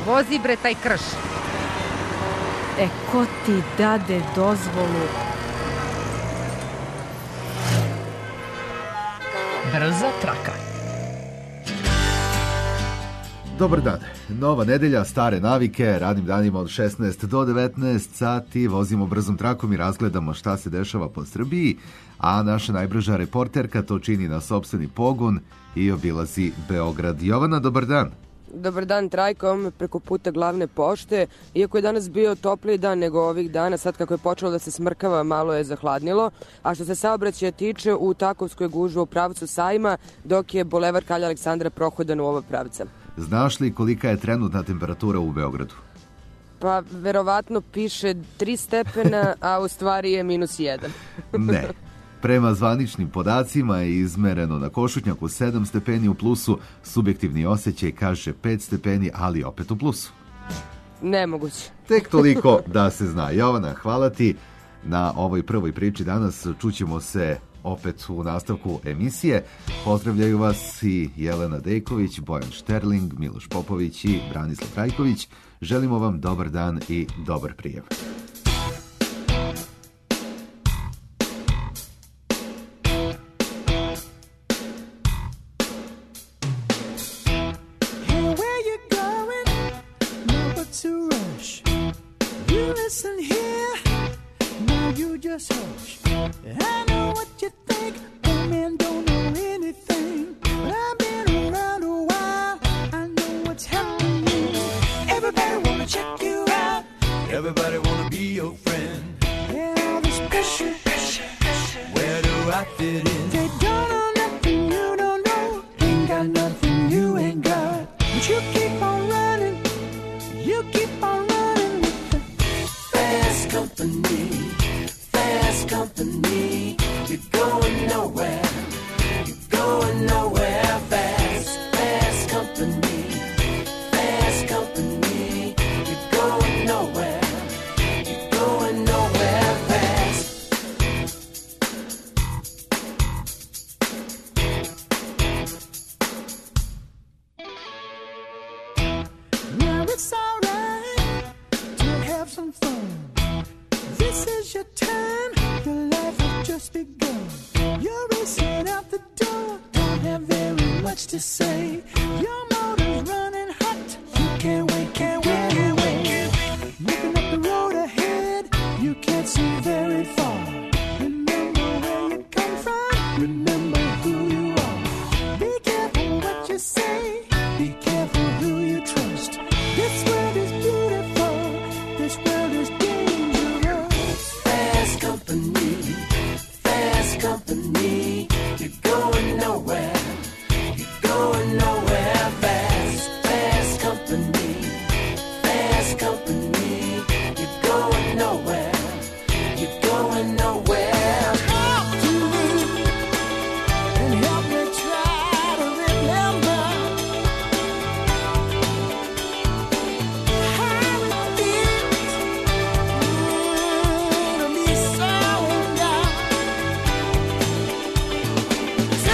Vozi bre taj krš. Ko ti dade dozvolu? Brza traka. Dobar dan. Nova nedelja, stare navike, radnim danima od 16 do 19 sati vozimo brzom trakom i razgledamo šta se dešava po Srbiji, a naša najbrža reporterka to čini na sopstveni pogon i obilazi Beograd. Jovana, dobar dan. Dobar dan, Trajkom, preko puta glavne pošte. Iako je danas bio topliji dan nego ovih dana, sad kako je počelo da se smrkava, malo je zahladnilo. A što se saobraćaja tiče, u Takovskoj gužva u pravcu Sajma, dok je Bulevar Kralja Aleksandra prohodan u oba pravca. Znaš li kolika je trenutna temperatura u Beogradu? Pa, verovatno piše 3 stepena, a u stvari je -1. Ne. Prema zvaničnim podacima je izmereno na Košutnjaku 7 stepeni u plusu, subjektivni osjećaj kaže 5 stepeni, ali opet u plusu. Nemoguće. Tek toliko da se zna. Jovana, hvala ti na ovoj prvoj priči danas. Čućemo se opet u nastavku emisije. Pozdravljaju vas i Jelena Dejković, Bojan Šterling, Miloš Popović i Branislav Trajković. Želimo vam dobar dan i dobar prijem. Listen here, now you just hush. I know what you think, but men don't know anything. But I've been around a while, I know what's happening. Everybody wanna check you out, everybody wanna be your friend. Yeah, all this pressure, where do I fit in? They don't know nothing you don't know, ain't got nothing you ain't got. But you keep on running, you keep on running with the fast company, you're going nowhere, fast company, you're going nowhere, fast. Now it's alright to have some fun. This is your time, your life has just begun. You're racing out the door, don't have very much to say. Your motor's running hot, you can't wait, can't wait, can't wait. Looking up the road ahead, you can't see very far. Remember where you come from, remember who you are. Be careful what you say, be careful who you trust. This world is beautiful, this world is dangerous. Fast company, you're going nowhere, fast company, you're going nowhere, Talk to me and help me try to remember how it feels to be so down.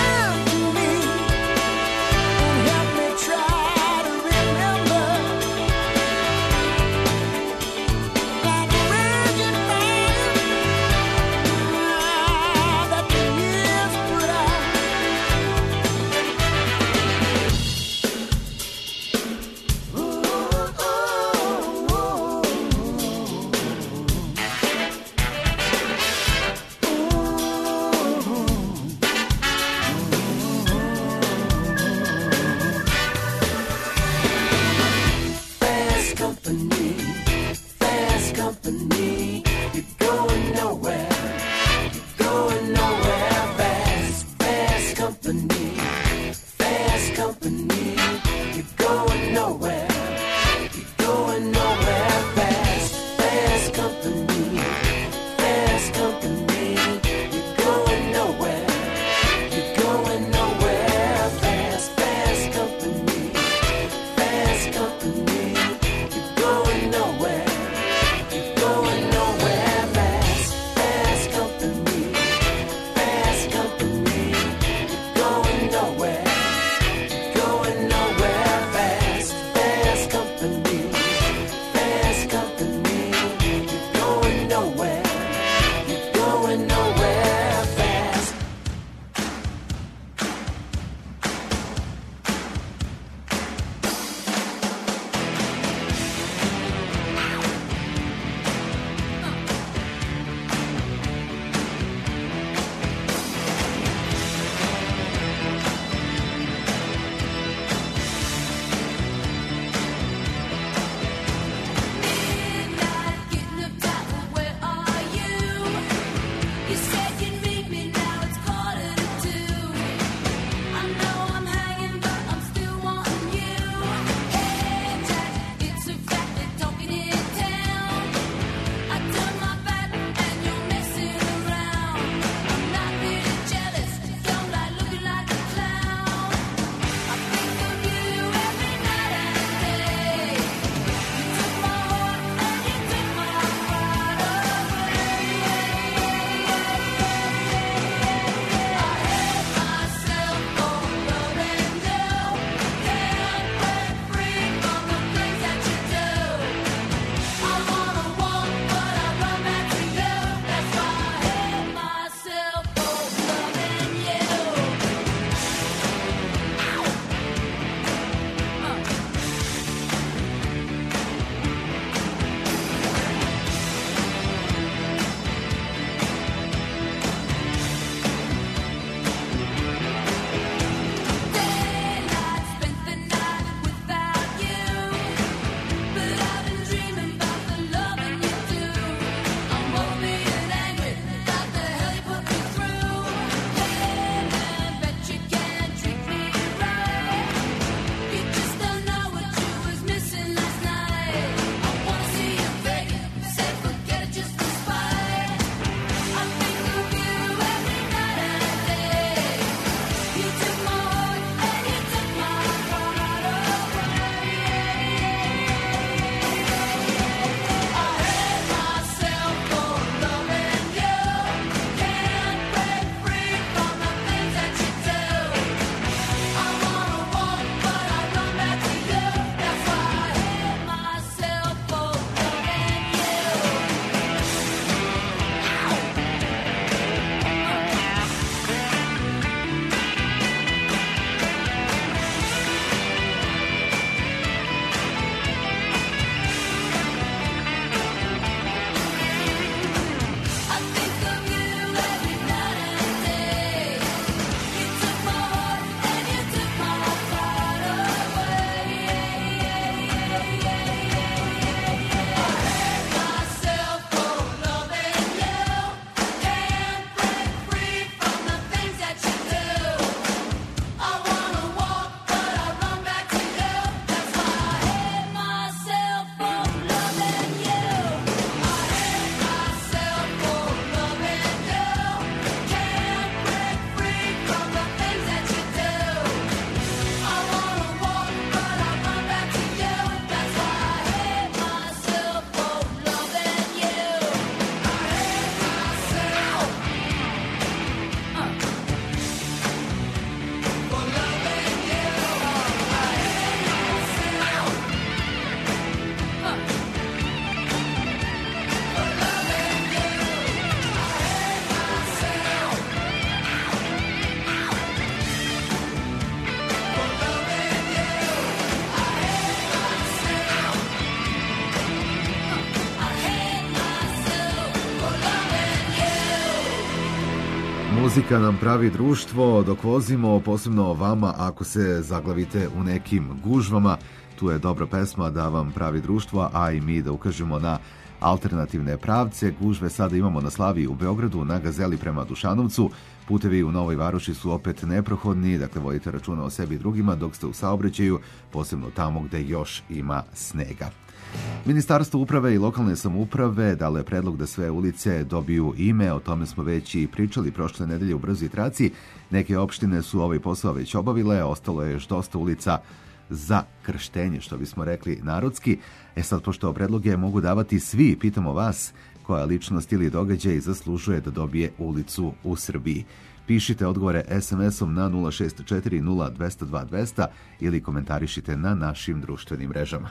Muzika nam pravi društvo dok vozimo, posebno vama ako se zaglavite u nekim gužvama. Tu je dobra pesma da vam pravi društvo, a i mi da ukažemo na alternativne pravce. Gužve sada imamo na Slaviji u Beogradu, na Gazeli prema Dušanovcu. Putevi u Novoj Varoši su opet neprohodni, dakle vodite računa o sebi i drugima dok ste u saobraćaju, posebno tamo gde još ima snega. Ministarstvo uprave i lokalne samouprave dalo je predlog da sve ulice dobiju ime, o tome smo već i pričali prošle nedelje u Brzoj traci. Neke opštine su ovaj posao već obavile, ostalo je još dosta ulica za krštenje, što bismo rekli narodski. Sad, pošto predloge mogu davati svi, pitamo vas koja ličnost ili događaj zaslužuje da dobije ulicu u Srbiji. Pišite odgovore SMS-om na 064 0202 200 ili komentarišite na našim društvenim mrežama.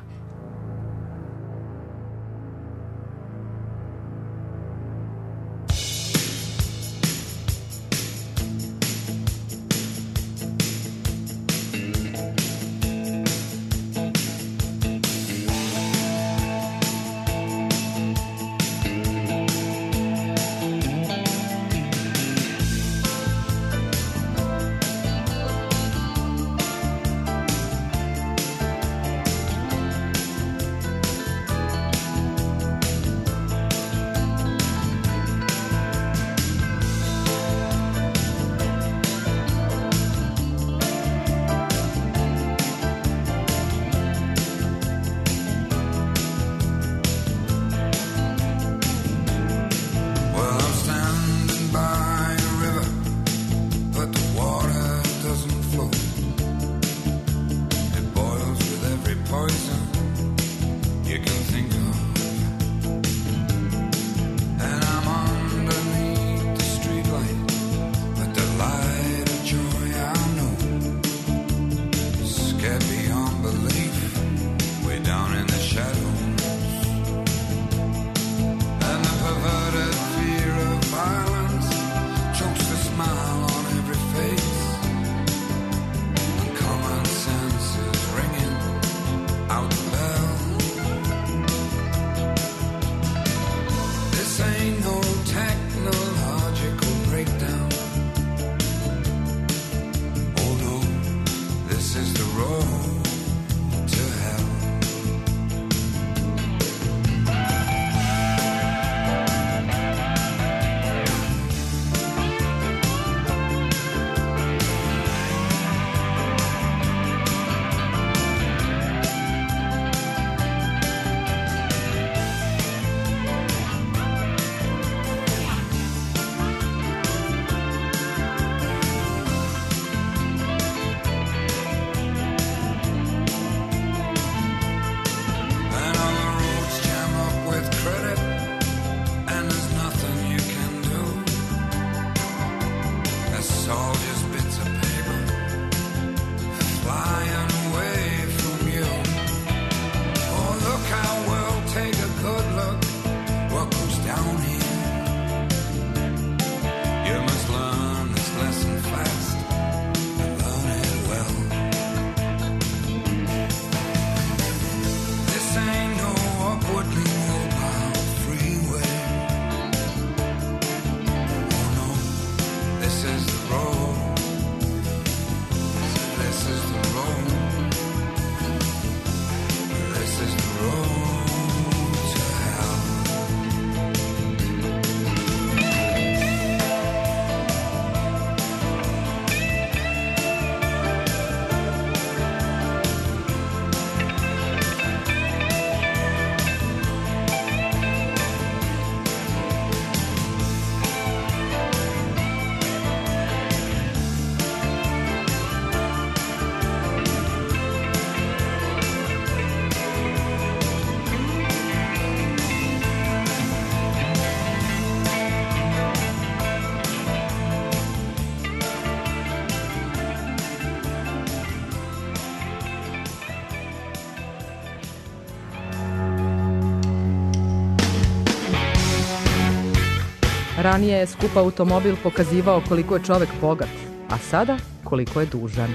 Ranije je skup automobil pokazivao koliko je čovek bogat, a sada koliko je dužan.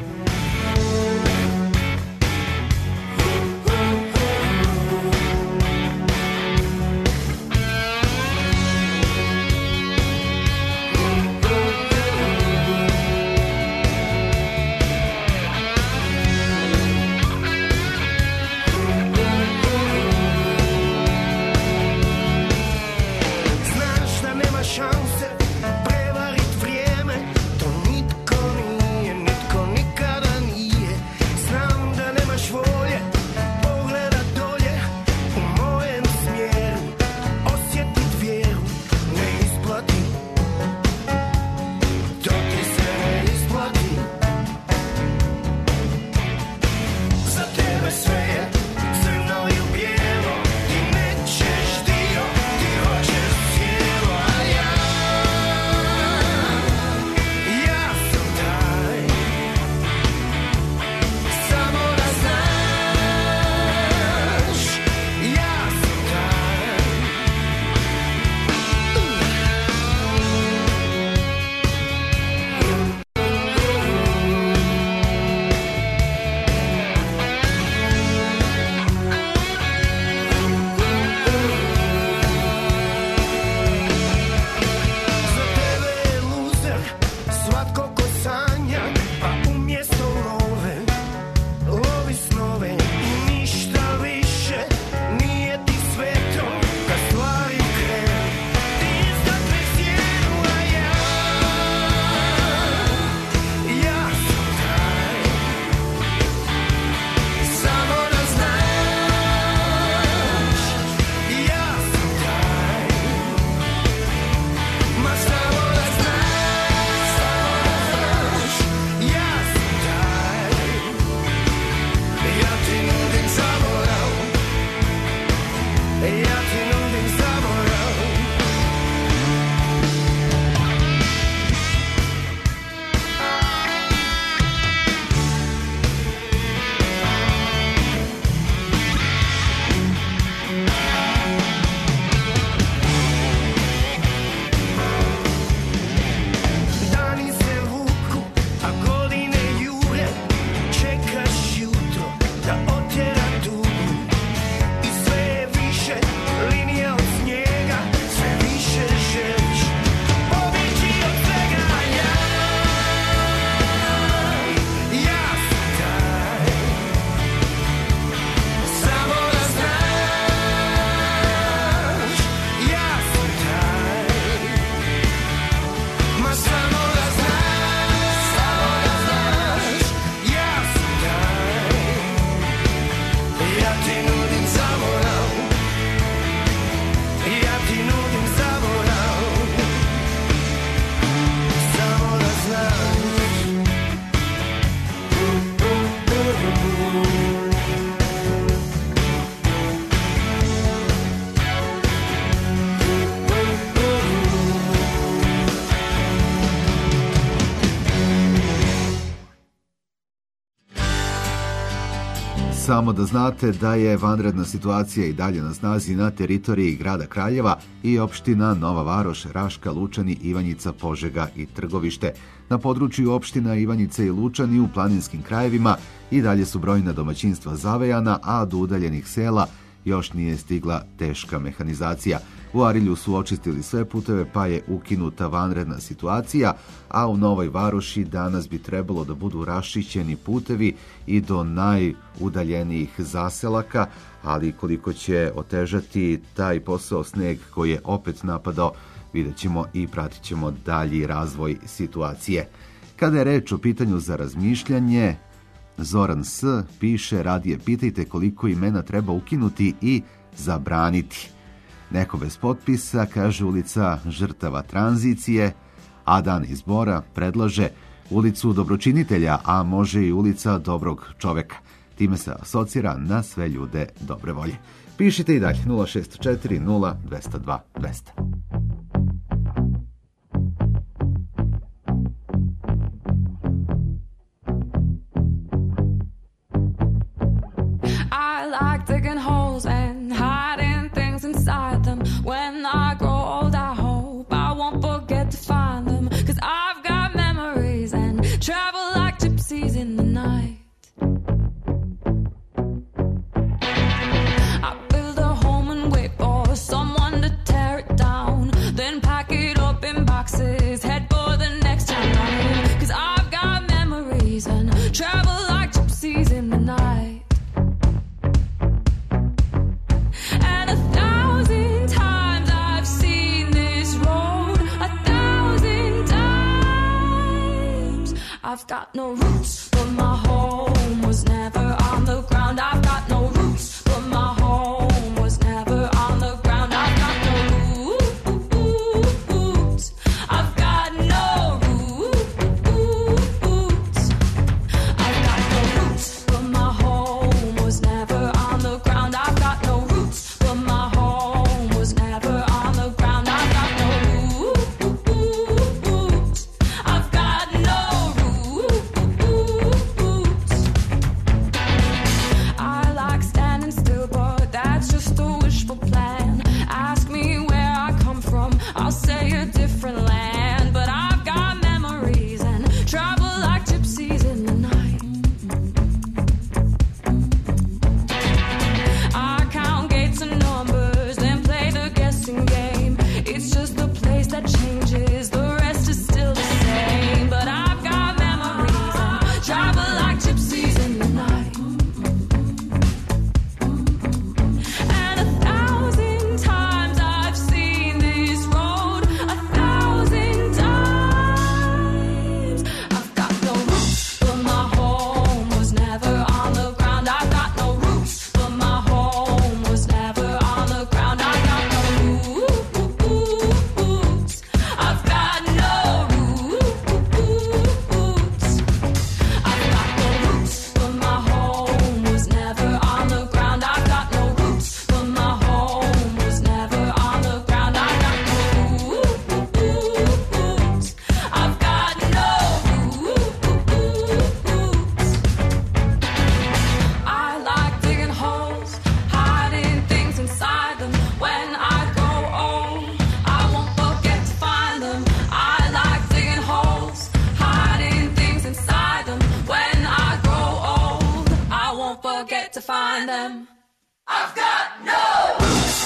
Samo da znate da je vanredna situacija i dalje na snazi na teritoriji grada Kraljeva i opština Nova Varoš, Raška, Lučani, Ivanjica, Požega i Trgovište. Na području opština Ivanjice i Lučani u planinskim krajevima i dalje su brojna domaćinstva zavejana, a do udaljenih sela još nije stigla teška mehanizacija. U Arilju su očistili sve puteve pa je ukinuta vanredna situacija, a u Novoj Varoši danas bi trebalo da budu raščišćeni putevi i do najudaljenijih zaselaka, ali koliko će otežati taj posao sneg koji je opet napadao, vidjet ćemo i pratit ćemo dalji razvoj situacije. Kada je reč o pitanju za razmišljanje, Zoran S. piše: radije pitajte koliko imena treba ukinuti i zabraniti. Neko bez potpisa kaže ulica žrtava tranzicije, a Dan izbora predlaže ulicu dobročinitelja, a može i ulica dobrog čoveka. Time se asocira na sve ljude dobre volje. Pišite i dalje 064 0 202 200. I like digging holes and hiding things inside them. When I grow old, I hope I won't forget to find them. 'Cause I've got memories and travel like gypsies in the night. I build a home and wait for someone to tear it down. Then pack it up in boxes, head for the next town. 'Cause I've got memories and travel like gypsies in the night. I've got no roots, but my home was never on the ground. I've got no roots, but my home was never on the ground. I've got no roots. I've got no roots. I've got no roots, but my home was never on the ground. I've got no roots, but my home was never on the ground. I've got no roots. I've got no find them. I've got no roots.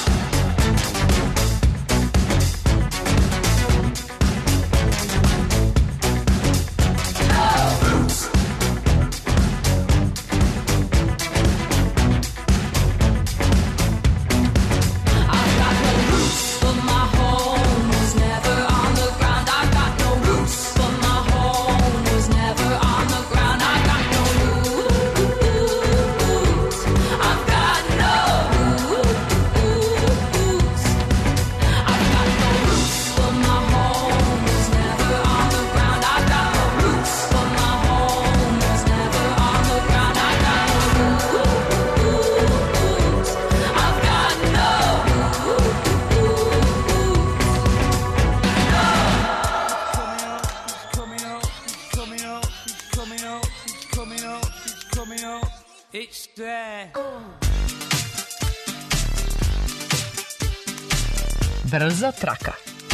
Brza traka.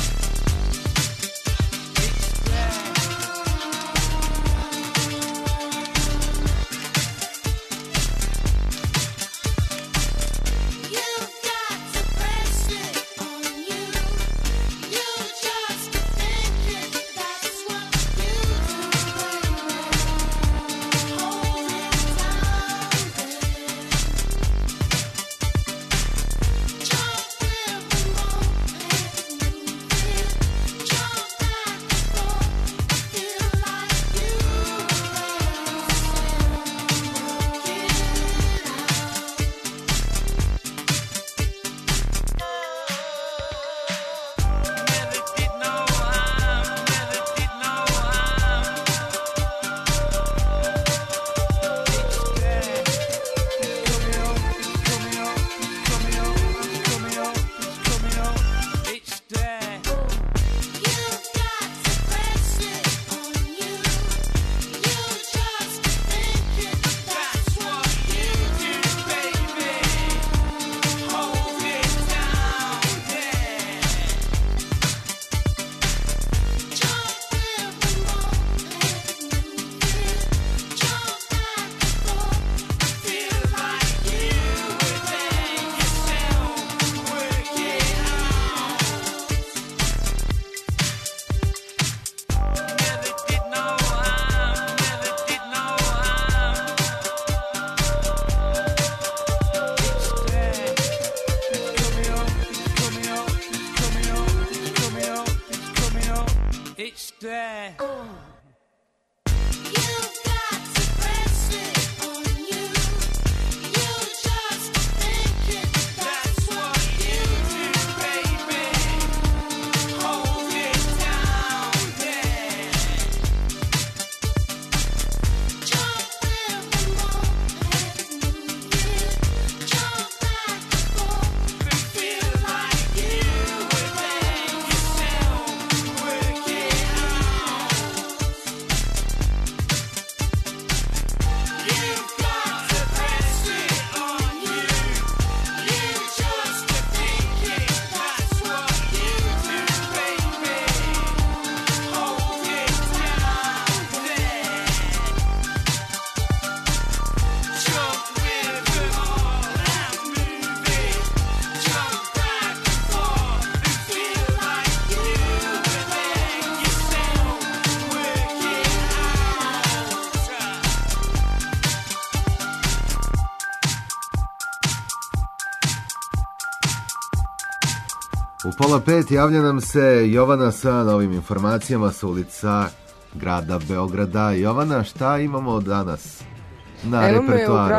U 4:30 javlja nam se Jovana sa novim informacijama sa ulica grada Beograda. Jovana, šta imamo danas na repertoaru?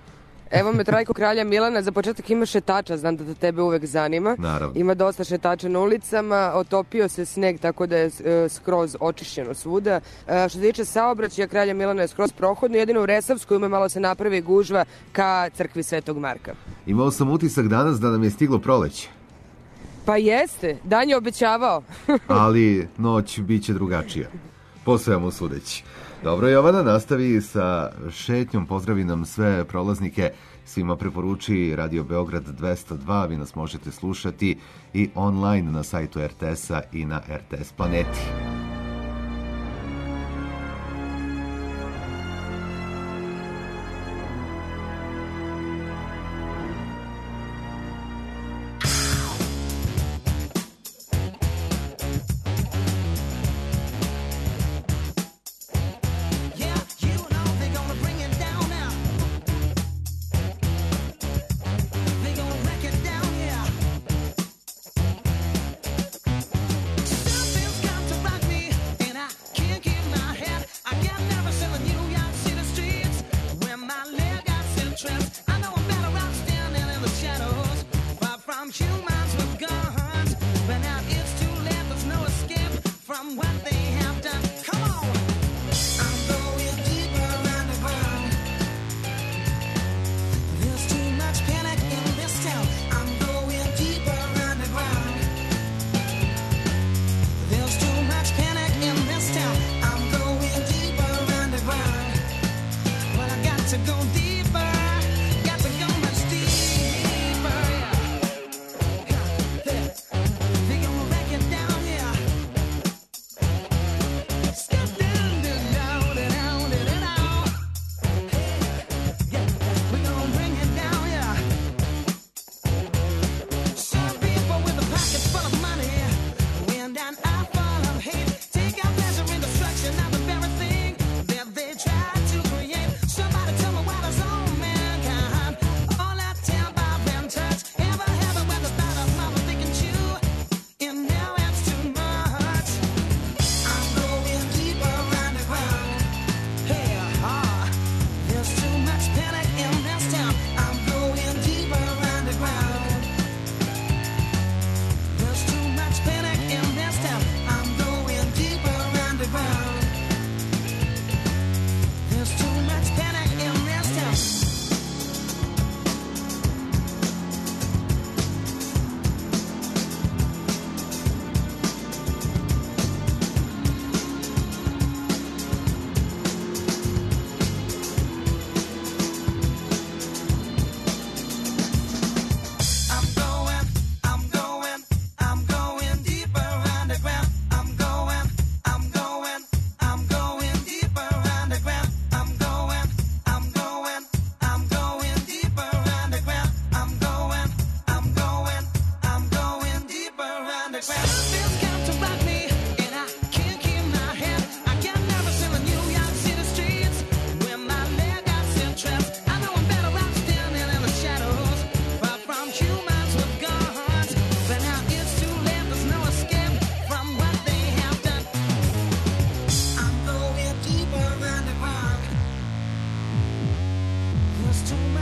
Evo me Trajko Kralja Milana, za početak ima šetača, znam da tebe uvek zanima. Naravno. Ima dosta šetača na ulicama, otopio se sneg tako da je skroz očišćeno svuda. Što se tiče saobraćaja, Kralja Milana je skroz prohodno, jedino u Resavskoj ima malo se napravi gužva ka crkvi Svetog Marka. Imao sam utisak danas da nam je stiglo proleće. Pa jeste, dan je obećavao. Ali noć bit će drugačija, po svemu sudeći. Dobro, Jovana, nastavi sa šetnjom, pozdravi nam sve prolaznike, svima preporuči Radio Beograd 202, vi nas možete slušati i online na sajtu RTS-a i na RTS Planeti. Rock me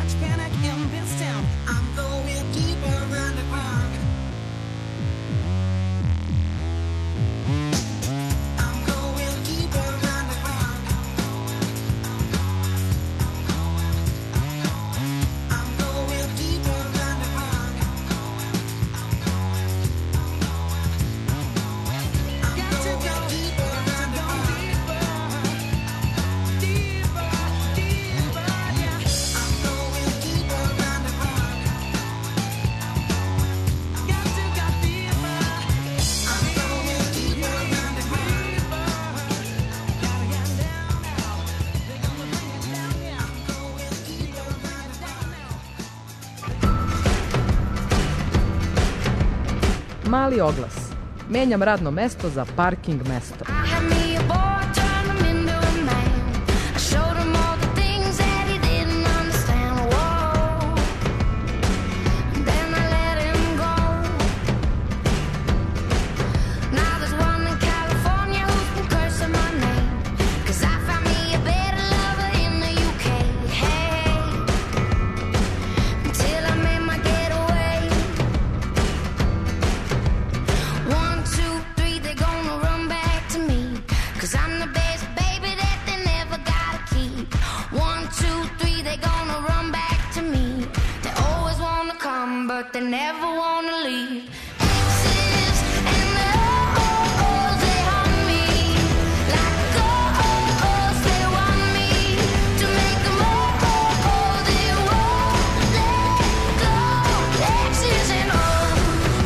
much panic in this town. I'm going deeper underground. I'm going deeper underground. I'm going deeper underground. Got to go deeper underground. Deeper, deeper, yeah. I'm going deeper underground. Got to go deeper. I'm going deeper underground. Gotta get down now. They're gonna bring it down, yeah. I'm going deeper underground now. Mali oglas. Menjam radno mesto za parking mesto. I had me a boy, turned him into a man. I showed him all the things that he didn't understand. Whoa. Then I let him go. Now there's one in California who's been cursing my name. 'Cause I found me a better lover in the UK. Hey, until I made my getaway. 1, 2, 3, they're gonna run back to me. 'Cause I'm the best baby that they never gotta keep. 1, 2, 3, they're gonna run back to me. They always wanna come, but they never wanna leave. Exes and the oh-ohs, they haunt me. Like oh-ohs, they want me to make them oh-oh, they won't let go. Exes and oh.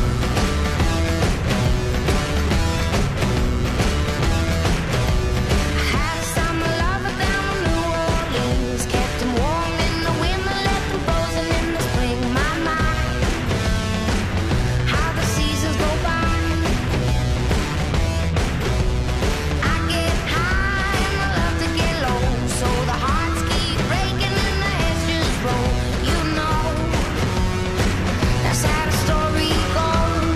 Had a summer lover down in New Orleans. Kept him warm in the winter, left him frozen in the spring. My mind, how the seasons go by. I get high and I love to get low. So the hearts keep breaking and the heads just roll. You know, that's how the story goes.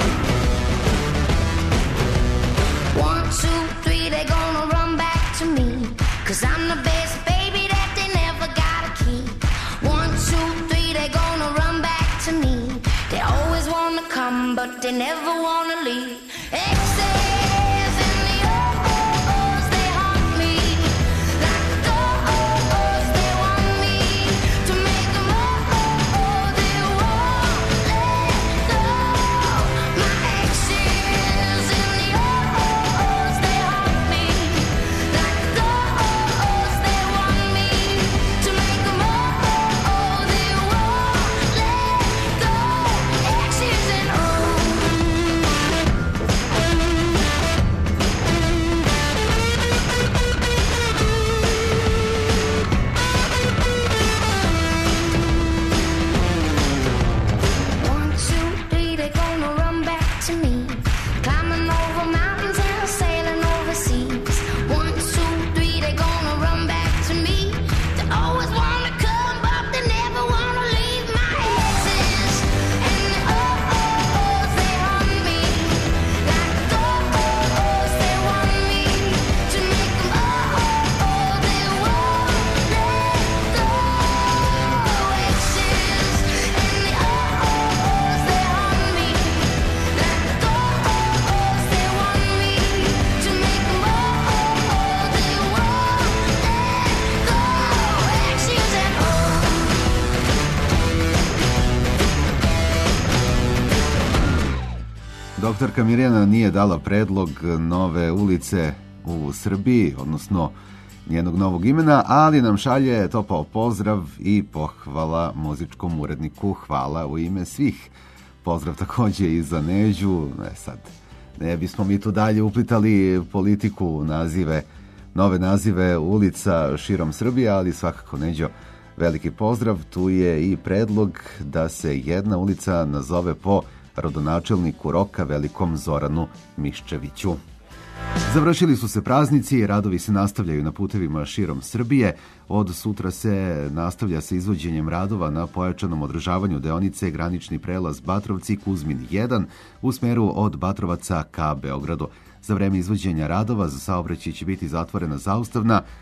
1, 2, 3, they're gonna run back to me. 'Cause I'm the best baby that they never gotta keep. 1, 2, 3, they're gonna run back to me. They always wanna come, but they never wanna leave. Exes and the oh-ohs, they haunt me. Like the oh-ohs, they want me to make them oh-oh, they won't let go. My exes and the oh-ohs, they haunt me. Like the oh-ohs, they want me to make them oh-oh, they won't let go. Exes and oh. Doktorka Mirjana nije dala predlog nove ulice u Srbiji, odnosno njenog novog imena, ali nam šalje topao pozdrav i pohvala muzičkom uredniku. Hvala u ime svih. Pozdrav takođe i za Neđu. Sad, ne bismo mi tu dalje uplitali politiku, nove nazive ulica širom Srbije, ali svakako, Neđo, veliki pozdrav. Tu je i predlog da se jedna ulica nazove po rodonačelniku Roka, velikom Zoranu Miščeviću. Završili su se praznici, radovi se nastavljaju na putevima širom Srbije. Od sutra se nastavlja sa izvođenjem radova na pojačanom održavanju deonice granični prelaz Batrovci-Kuzmin 1 u smeru od Batrovaca ka Beogradu. Za vreme izvođenja radova za saobraćaj će biti zatvorena zaustavna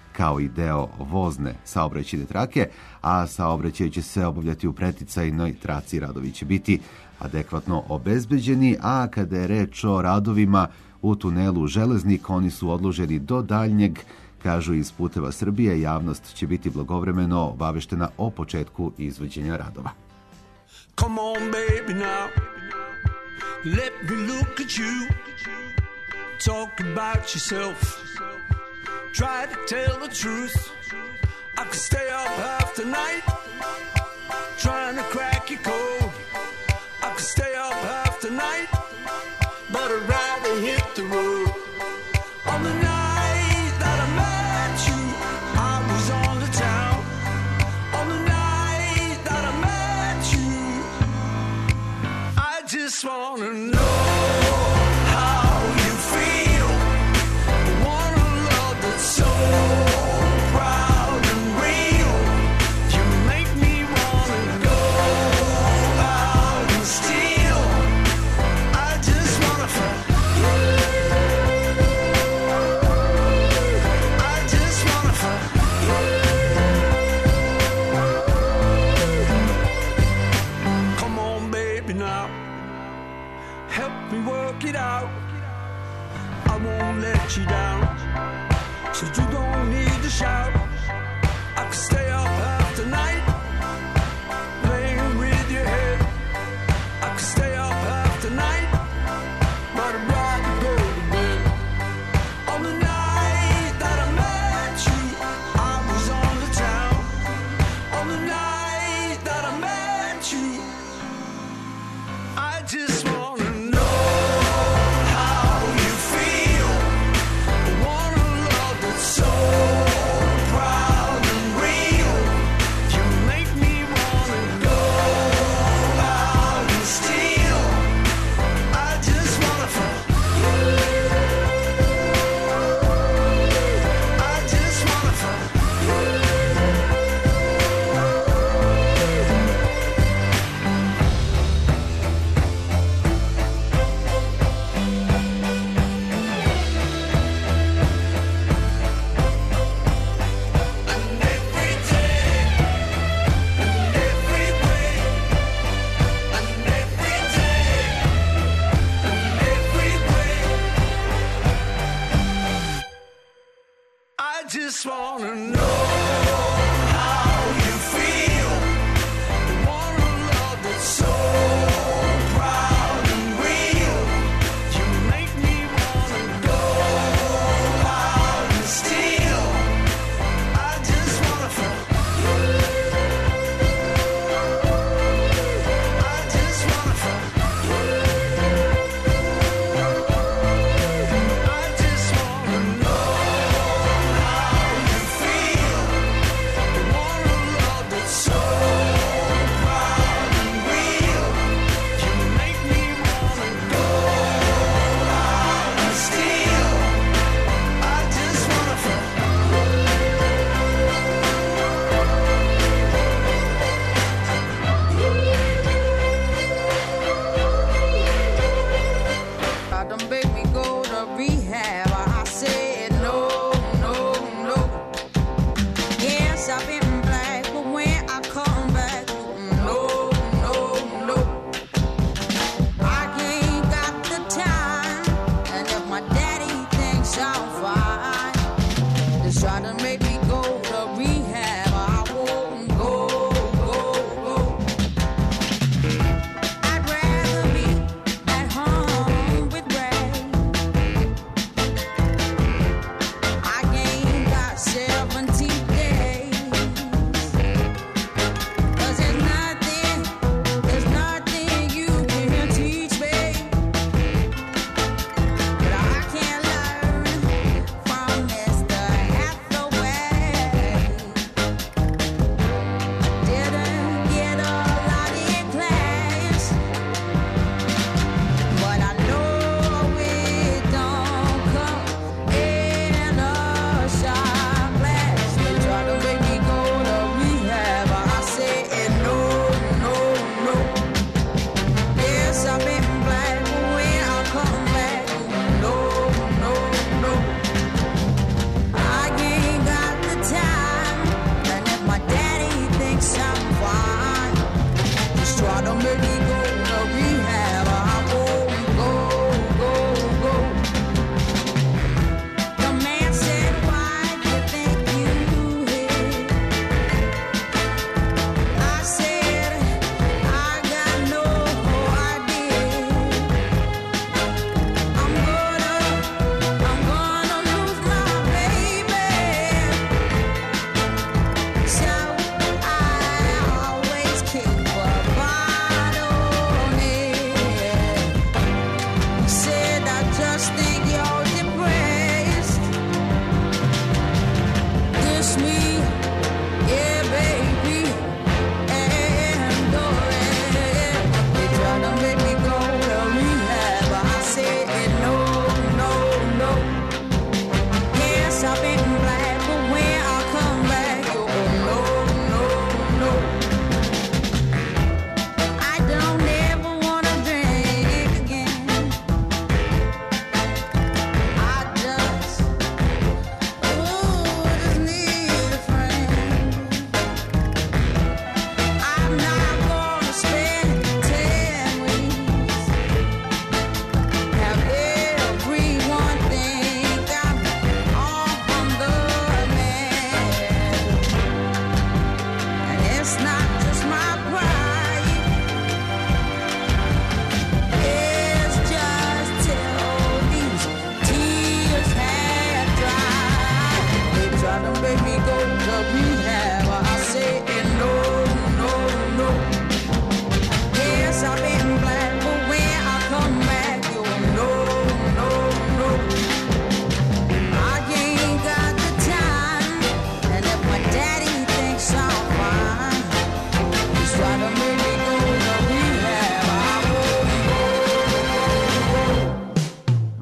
kao i deo vozne saobraćajne trake, a saobraćaj će se obavljati u preticajnoj traci. Radovi će biti adekvatno obezbeđeni, a kada je reč o radovima u tunelu Železnik, oni su odloženi do daljnjeg, kažu iz Puteva Srbije. Javnost će biti blagovremeno obaveštena o početku izvođenja radova. Come on, baby, now. Let me look at you. Talk about yourself. Try to tell the truth. I could stay up half the night trying to crack your code. I could stay up half the night, but I'd rather hit the road. On the night that I met you, I was on the town. On the night that I met you, I just wanna know how you feel. I want a love that's so proud and real. You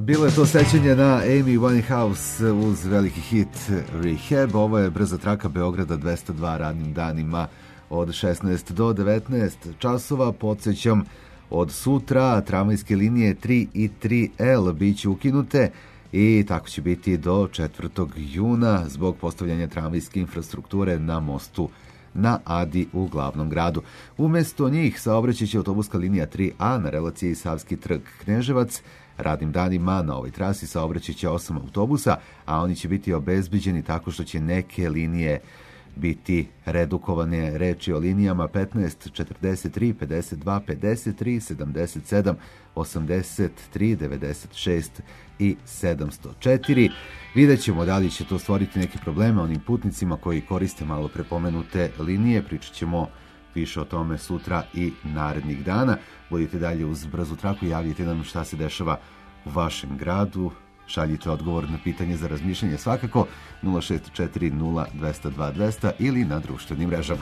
Bilo je to sećanje na Amy Winehouse uz veliki hit Rehab. Ovo je brza traka Beograda 202 radnim danima od 16 do 19 časova. Podsjećam, od sutra tramvajske linije 3 i 3L bit će ukinute i tako će biti do 4. juna zbog postavljanja tramvajske infrastrukture na mostu na Adi u glavnom gradu. Umesto njih saobraćaće autobuska linija 3A na relaciji Savski trg Kneževac. Radnim danima na ovoj trasi saobraćaće 8 autobusa, a oni će biti obezbeđeni tako što će neke linije biti redukovane. Reč je o linijama 15, 43, 52, 53, 77, 83, 96 i 704. Vidjet ćemo da li će to stvoriti neke probleme onim putnicima koji koriste malo prepomenute linije. Pričat ćemo više o tome sutra i narednih dana. Budite dalje uz brzu traku i javljite nam šta se dešava u vašem gradu. Šaljite odgovor na pitanje za razmišljanje svakako 064 0 202 200 ili na društvenim mrežama.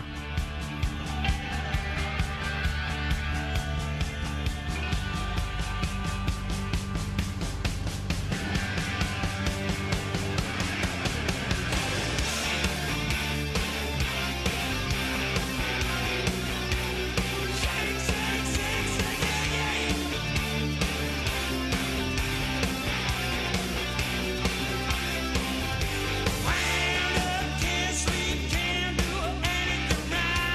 Can't sleep, can't do anything right.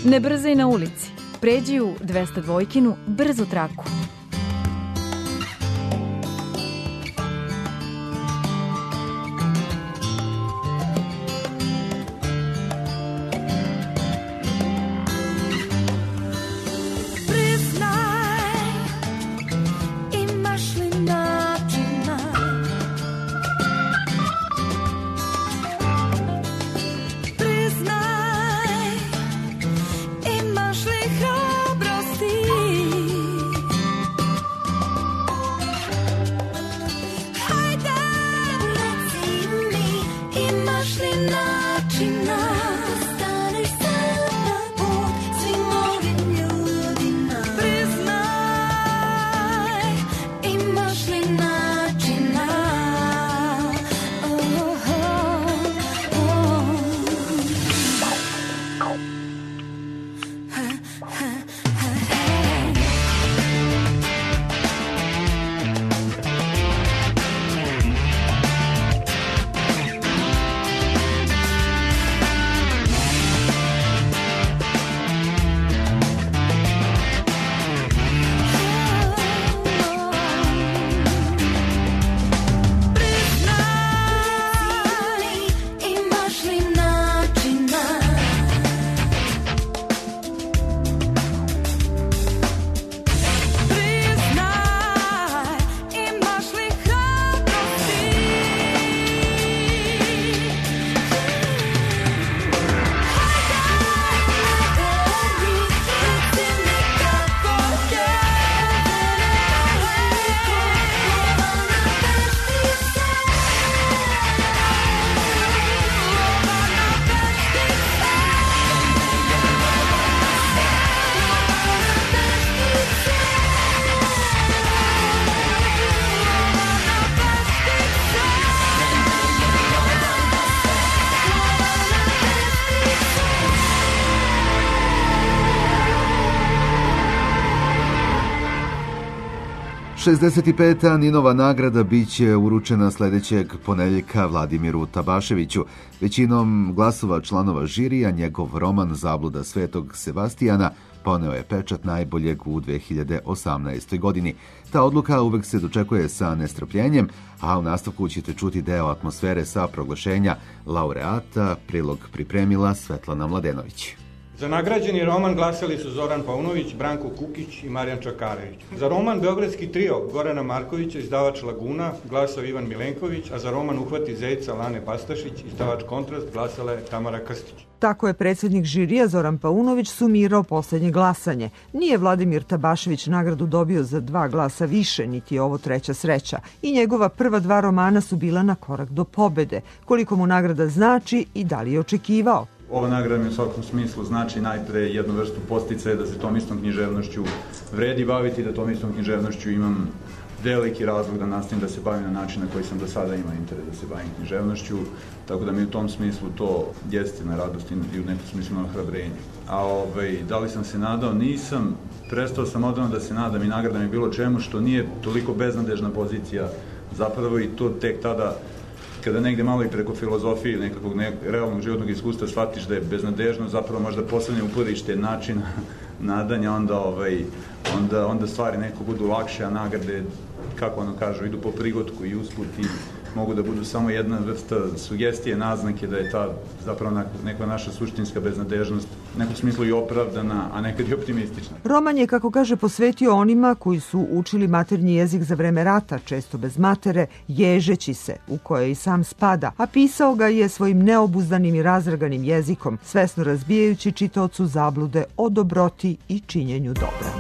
Ne brzaj na ulici. Pređi u 202-kinu brzu traku. ...65. Ninova nagrada biće uručena sledećeg ponedeljka Vladimiru Tabaševiću. Većinom glasova članova žirija njegov roman Zabluda Svetog Sebastijana poneo je pečat najboljeg u 2018. godini. Ta odluka uvek se dočekuje sa nestrpljenjem, a u nastavku ćete čuti deo atmosfere sa proglašenja laureata. Prilog pripremila Svetlana Mladenović. Za nagrađeni roman glasali su Zoran Paunović, Branko Kukić i Marijan Čakarević. Za roman Beogradski trio Gorana Markovića, izdavač Laguna, glasao Ivan Milenković, a za roman Uhvati zeca Lane Bastašić, izdavač Kontrast, glasala je Tamara Krstić. Tako je predsjednik žirija Zoran Paunović sumirao poslednje glasanje. Nije Vladimir Tabašević nagradu dobio za 2 glasa više, niti je ovo treća sreća. I njegova prva 2 romana su bila na korak do pobede. Koliko mu nagrada znači i da li je očekivao? Ova nagrada mi u svakom smislu znači najpre jednu vrstu podsticaja da se tom istom književnošću vredi baviti, da tom istom književnošću imam veliki razlog da nastavim da se bavim na način na koji sam do sada imao interes da se bavim književnošću, tako da mi u tom smislu to jeste na radost i u nekom smislu na ohrabrenje. A da li sam se nadao? Nisam. Prestao sam odavno da se nadam i nagrada mi bilo čemu što nije toliko beznadežna pozicija zapravo i to tek tada kada negde malo i preko filozofije nekakvog realnog životnog iskustva shvatiš da je beznadežno zapravo možda poslednje uporište načina nadanja, onda stvari neko budu lakše, a nagrade, kako ono kažu, idu po prigotku i usput i mogu da budu samo jedna vrsta sugestije, naznake da je ta zapravo neka naša suštinska beznadežnost u nekom smislu i opravdana, a nekad i optimistična. Roman je, kako kaže, posvetio onima koji su učili maternji jezik za vreme rata, često bez matere, ježeći se, u koje i sam spada, a pisao ga je svojim neobuzdanim i razraganim jezikom, svesno razbijajući čitaocu zablude o dobroti i činjenju dobra.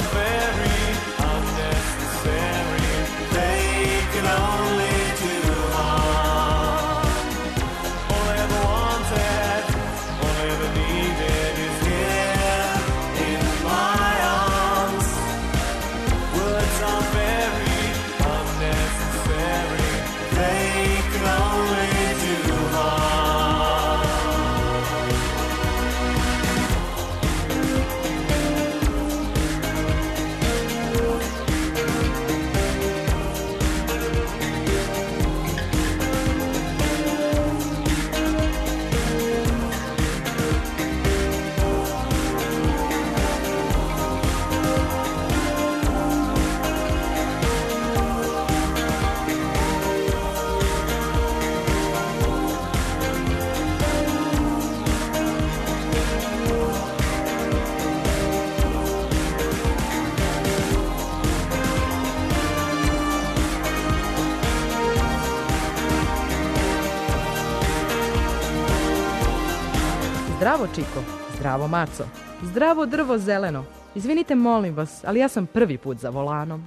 are very unnecessary. They can only do harm. All I ever wanted, all I ever needed is here in my arms. Words are very unnecessary. They can only do harm. Zdravo, Čiko. Zdravo, Maco. Zdravo, drvo zeleno. Izvinite, molim vas, ali ja sam prvi put za volanom.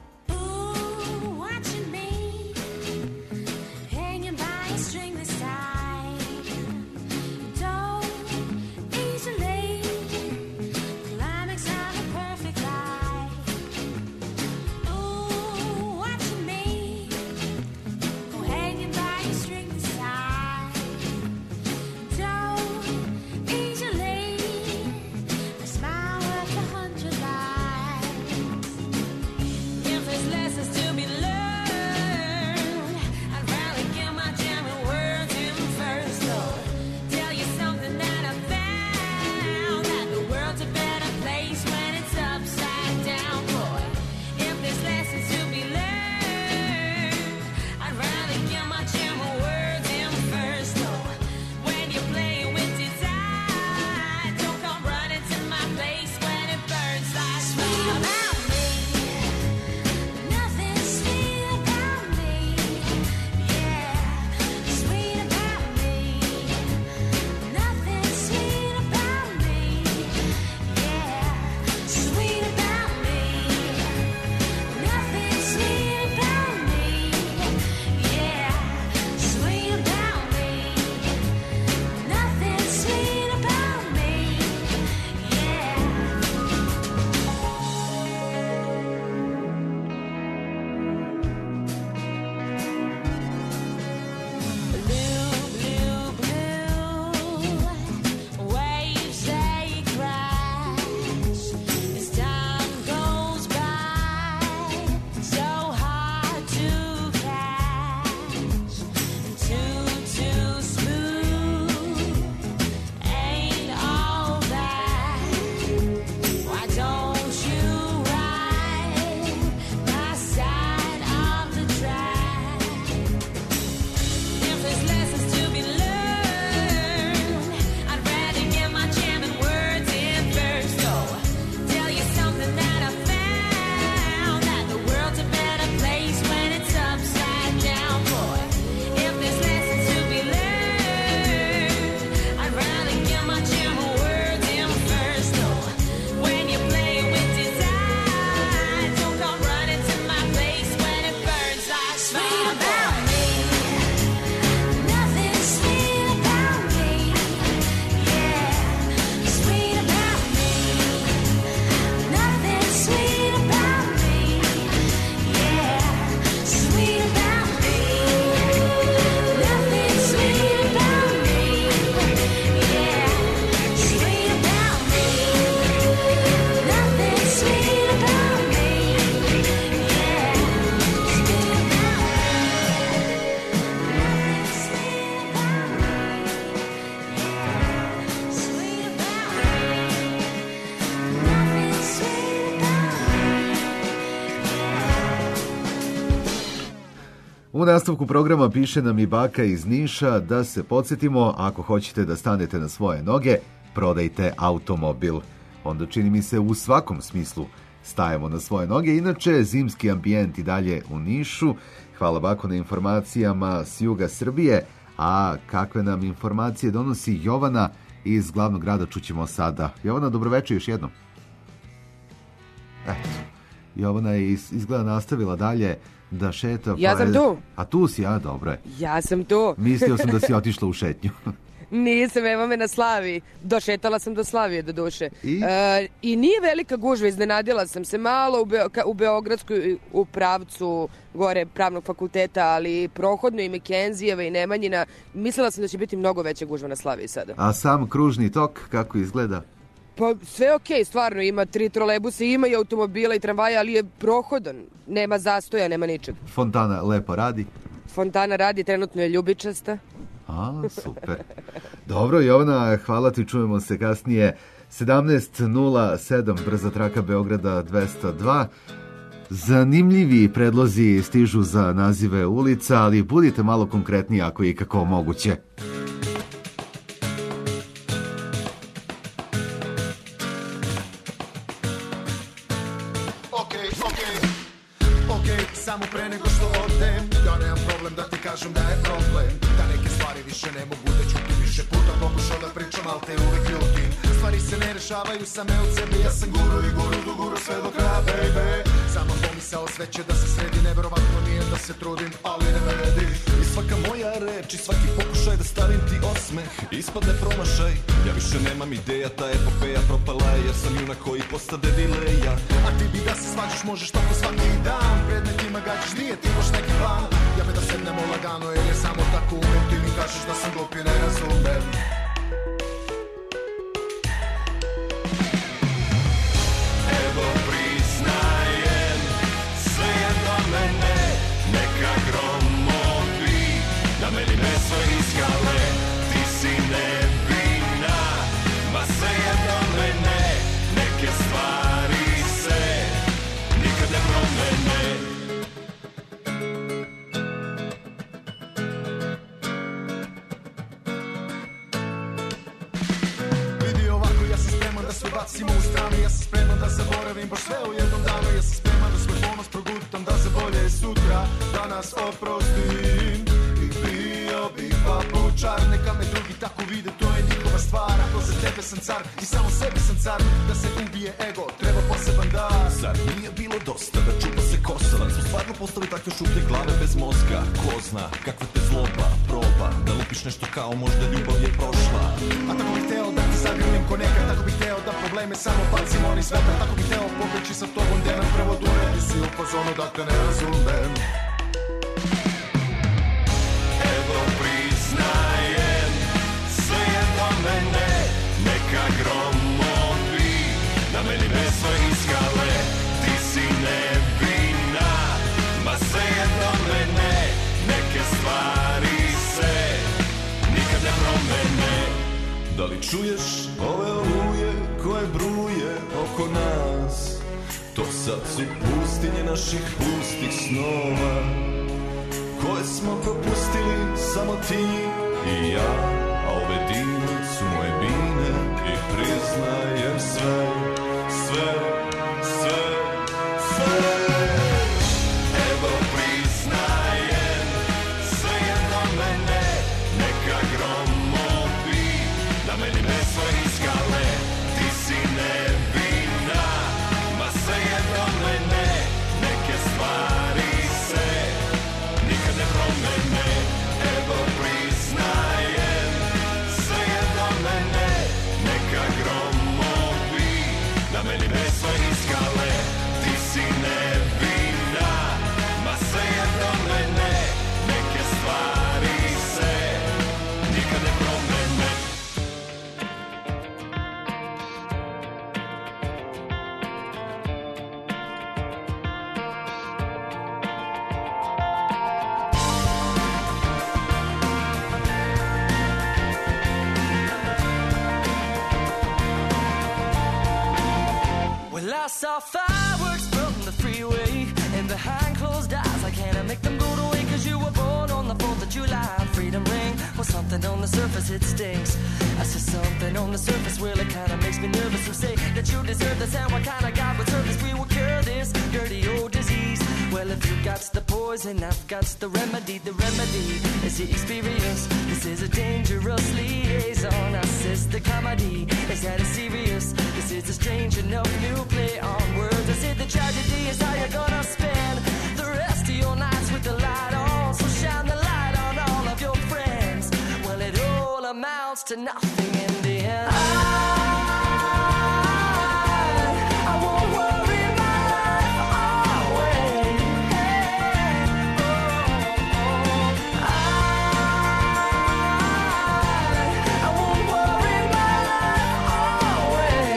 U nastavku programa piše nam i baka iz Niša da se podsjetimo, ako hoćete da stanete na svoje noge, prodajte automobil. Onda čini mi se u svakom smislu stajemo na svoje noge. Inače, zimski ambijent i dalje u Nišu. Hvala bako na informacijama s juga Srbije. A kakve nam informacije donosi Jovana iz glavnog grada, čućemo sada. Jovana, dobroveče još jednom. Eto. Jovana je izgleda nastavila dalje da šeta. Ja sam tu. A tu si, a dobro je. Ja sam tu. Mislio sam da si otišla u šetnju. Nisam, evo me na Slaviji. Došetala sam do Slavije, do duše. I nije velika gužva, iznenadila sam se malo u Beogradskoj, u pravcu gore pravnog fakulteta, ali prohodno i Mekenzijeva i Nemanjina. Mislila sam da će biti mnogo veća gužva na Slaviji sada. A sam kružni tok, kako izgleda? Pa sve okej, stvarno, ima 3 trolejbusa, ima i automobila i tramvaja, ali je prohodan. Nema zastoja, nema ničeg. Fontana lepo radi? Fontana radi, trenutno je ljubičasta. A, super. Dobro, Jovana, hvala ti, čujemo se kasnije. 17.07, brza traka Beograda 202. Zanimljivi predlozi stižu za nazive ulica, ali budite malo konkretniji ako je ikako moguće. Samo pre nego što odem, ja nemam problem da ti kažem da je problem, da neke stvari više ne mogu da ćutim. Više puta pokušao da pričam, al te uvek ljutim. Stvari se ne rešavaju same od sebe, ja sam guru i guru do guru sve do kraja, baby. Samo pomisao sve će da se sredi, neverovatno nije da se trudim, ali ne vredi. I svaka moja reč i svaki pokušaj da stavim ti osmeh ispadne promašaj. Ja više nemam ideja, ta epopeja propala je, jer sam junak koji postade dileja. A ti bi da se svađaš, možeš tako svaki dan, predmetima gađaš, nije ti baš neki plan. Ja me da sednemo lagano, jer je samo tako umem, ti mi kažeš da sam glup i ne razumem. Evo priznajem, sve je do mene, neka gromovi, da meni ne sve iskale, ti si nevina, ma sve je do mene, neke stvari se nikad ne promene. Sve bacimo u stranu, ja sam spreman da zaboravim baš sve u jednom danu. Ja sam spreman da svoj ponos progutam, da za bolje sutra danas oprostim. I bio bih papučar, neka me drugi tako vide, to je njihova stvar. Ako za tebe sam car i samo sebi sam car, da se ubije ego, treba poseban dar. Zar nije bilo dosta da čupa se kosa, da smo stvarno postali takve šuplje glave bez mozga? Ko zna kakva te zloba proba, da lupiš nešto kao možda ljubav je prošla. A tako bih teo da ti zagrlim ko nekad, tako bih teo da probleme samo bacimo oni sveta. Tako bih teo pobeći sa tobom, gdje nam prvo dure, ti si u fazonu da te ne razumem. Evo priznajem, sve je do mene, neka gromovi, da meni ne sve iskale, ti si nevina, ma sve je do mene, neke stvari se nikad ne promene. Da li čuješ ove oluje koje bruje oko nas? To sad su pustinje naših pustih snova, koje smo propustili samo ti i ja. A ove divne su moje bine i priznajem sve, sve, sve, sve. Evo priznajem, sve je do mene, neka gromovi, da meni ne sve iskale, ti si nevina, ma sve je do mene, neke stvari se nikad ne promene. Evo priznajem, sve je do mene, neka gromovi, da meni ne sve iskale, ti si nevina, ma sve je do mene, neke stvari se nikad ne promene. Well, I saw fireworks from the freeway and behind closed eyes I can't make them go away, 'cause you were born on the 4th of July. Freedom ring was something on the surface, it stinks. I see something on the surface, well, it kinda makes me nervous to say that you deserve this, and what kind of God would serve this? We will cure this dirty old disease. Well, if you got the poison, I've got the remedy. The remedy is the experience. This is a dangerous liaison. I says the comedy is that it's serious. This is a strange enough new play on words. I said the tragedy is how to nothing in the end. I won't worry my life away. I won't worry my life away.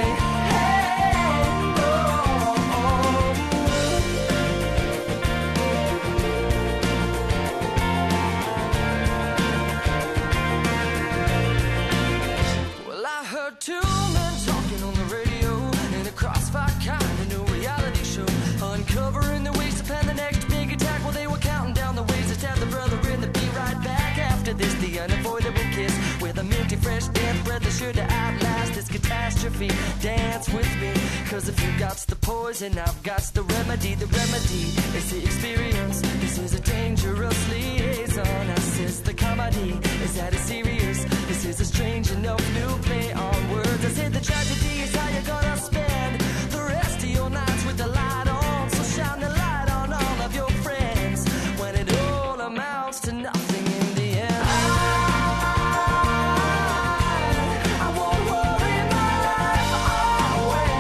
Well, I heard two men talking on the radio in a crossfire kind of new reality show, uncovering the ways to plan the next big attack. Well, they were counting down the ways to stab the brother in the be right back after this, the unavoidable kiss with a minty fresh death breath that's sure to outlast this catastrophe. Dance with me, cause if you got's the poison, I've got's the remedy. The remedy is the experience. This is a dangerous liaison. I says the comedy is that it's serious. This is a strange enough new play on words. I said the tragedy is how you're gonna spend the rest of your nights with the light on. So shine the light on all of your friends when it all amounts to nothing in the end. I won't worry my life away.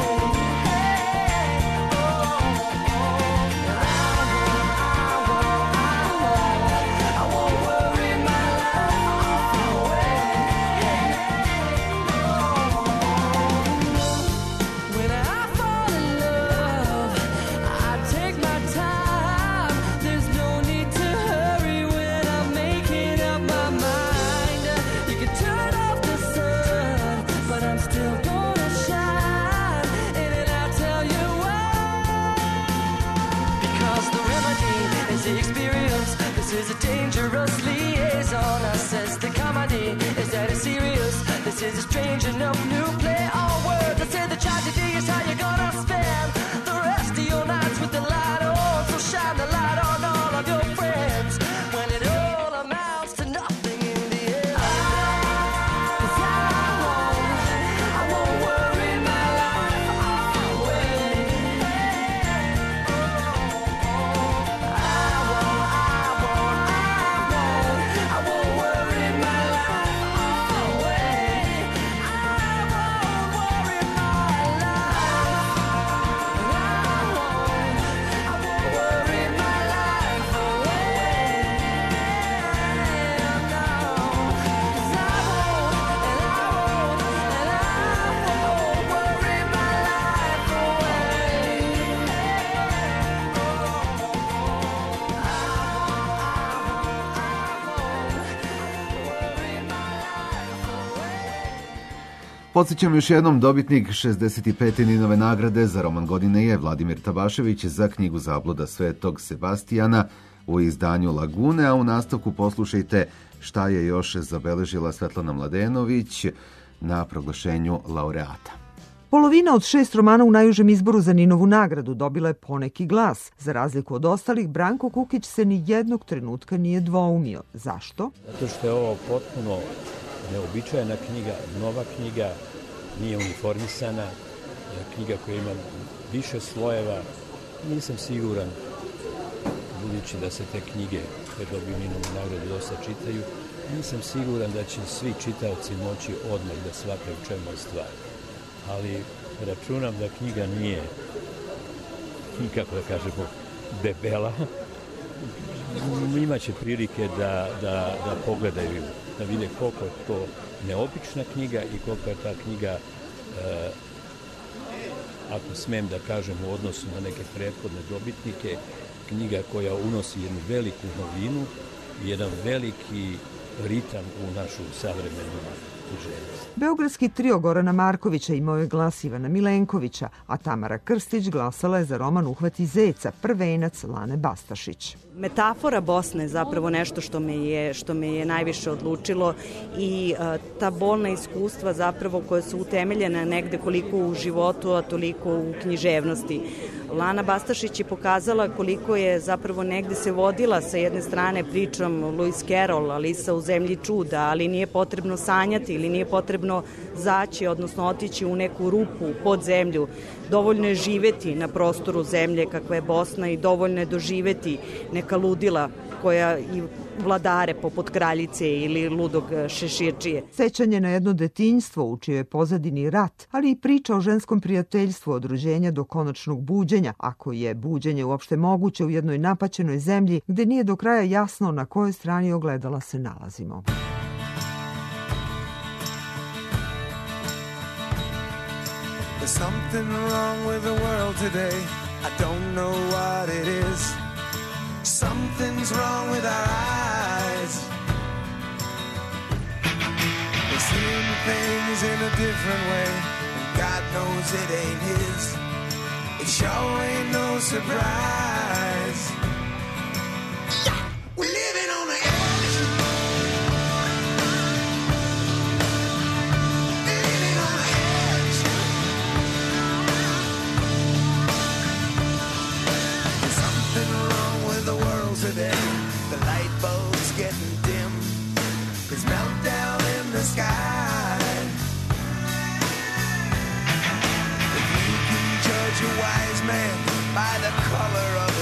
I won't worry my life away. When I fall in love, I take my time. There's no need to hurry when I'm making up my mind. You can turn off the sun, but I'm still gonna shine. And I'll tell you why. Because the remedy is the experience. This is a dangerous liaison. I says the comedy is that it's serious. This is a strange enough new play on words. I say the tragedy is how you're gonna spend the rest of your nights with the light on. So shine the light on all of your friends when it all amounts to nothing in the end. 'Cause I won't worry my life away. I won't worry my life away. Podsjećam još jednom, dobitnik 65. Ninove nagrade za roman godine je Vladimir Tabašević za knjigu Zabluda Svetog Sebastijana u izdanju Lagune, a u nastavku poslušajte šta je još zabeležila Svetlana Mladenović na proglašenju laureata. Polovina od 6 romana u najužem izboru za Ninovu nagradu dobila je poneki glas. Za razliku od ostalih, Branko Kukić se ni jednog trenutka nije dvoumio. Zašto? Zato što je ovo potpuno neobičajna knjiga, nova knjiga, nije uniformisana, knjiga koja ima više slojeva. Nisam siguran, budući da se te knjige koje dobiju Ninovu nagradu dosta čitaju, nisam siguran da će svi čitaoci moći odmah da shvate u čemu je stvar. Ali računam da knjiga nije, kako da kažemo, debela. Imaće prilike da pogledaju, da vide koliko je to neobična knjiga i koliko je ta knjiga, ako smem da kažem, u odnosu na neke prethodne dobitnike, knjiga koja unosi jednu veliku novinu i jedan veliki ritam u našu savremenu književnost. Beogradski trio Gorana Markovića imao je glas Ivana Milenkovića, a Tamara Krstić glasala je za roman Uhvati zeca, prvenac Lane Bastašić. Metafora Bosne je zapravo nešto što me je najviše odlučilo i ta bolna iskustva zapravo koja su utemeljena negde koliko u životu, a toliko u književnosti. Lana Bastašić je pokazala koliko je zapravo negde se vodila sa jedne strane pričom Lewis Carroll, Alisa u zemlji čuda, ali nije potrebno sanjati ili nije potrebno zaći, odnosno otići u neku rupu pod zemlju. Dovoljno je živeti na prostoru zemlje kakva je Bosna i dovoljno je doživeti neka ludila koja i vladare poput kraljice ili ludog šeširčije. Sećanje na jedno detinjstvo u čijoj je pozadini rat, ali i priča o ženskom prijateljstvu od rođenja do konačnog buđenja, ako je buđenje uopšte moguće u jednoj napaćenoj zemlji gde nije do kraja jasno na kojoj strani ogledala se nalazimo. There's something wrong with the world today. I don't know what it is. Something's wrong with our eyes. We're seeing things in a different way, and God knows it ain't His. It sure ain't no surprise. We're living on the edge. Living on the edge. There's something wrong with the world today. The light bulb's getting dim. There's meltdown in the sky. If you can judge a wise man by the color of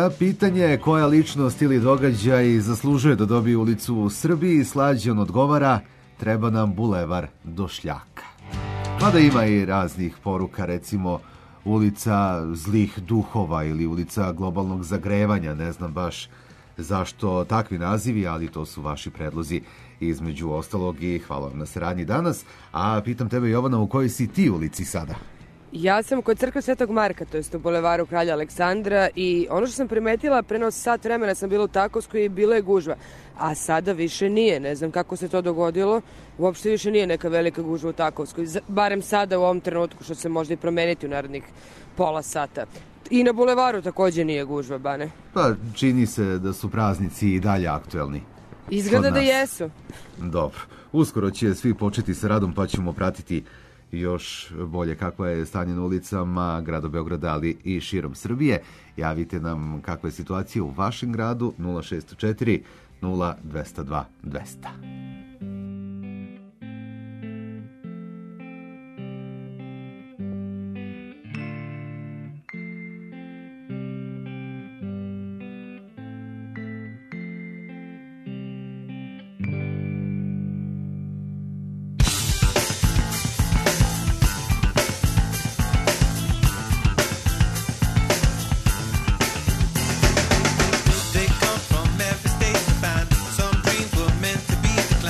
Na pitanje koja ličnost ili događaj zaslužuje da dobije ulicu u Srbiji, Slađan odgovara: treba nam bulevar Došljaka. Mada ima i raznih poruka, recimo ulica zlih duhova ili ulica globalnog zagrevanja, ne znam baš zašto takvi nazivi, ali to su vaši predlozi između ostalog i hvala vam na saradnji danas. A pitam tebe, Jovana, u kojoj si ti ulici sada? Ja sam kod crkve Svetog Marka, to jest u bulevaru Kralja Aleksandra, i ono što sam primetila, pre sat vremena sam bila u Takovskoj i bila je gužva, a sada više nije, ne znam kako se to dogodilo, uopšte više nije neka velika gužva u Takovskoj, barem sada u ovom trenutku, što se možda i promeniti u narednih pola sata. I na bulevaru takođe nije gužva, Bane. Pa čini se da su praznici i dalje aktuelni. Izgleda da jesu. Dobro, uskoro će svi početi sa radom, pa ćemo pratiti još bolje kakva je stanje na ulicama grada Beograda, ali i širom Srbije. Javite nam kakva je situacija u vašem gradu, 064 0202 200. They come from every state to find some dreams were meant to be.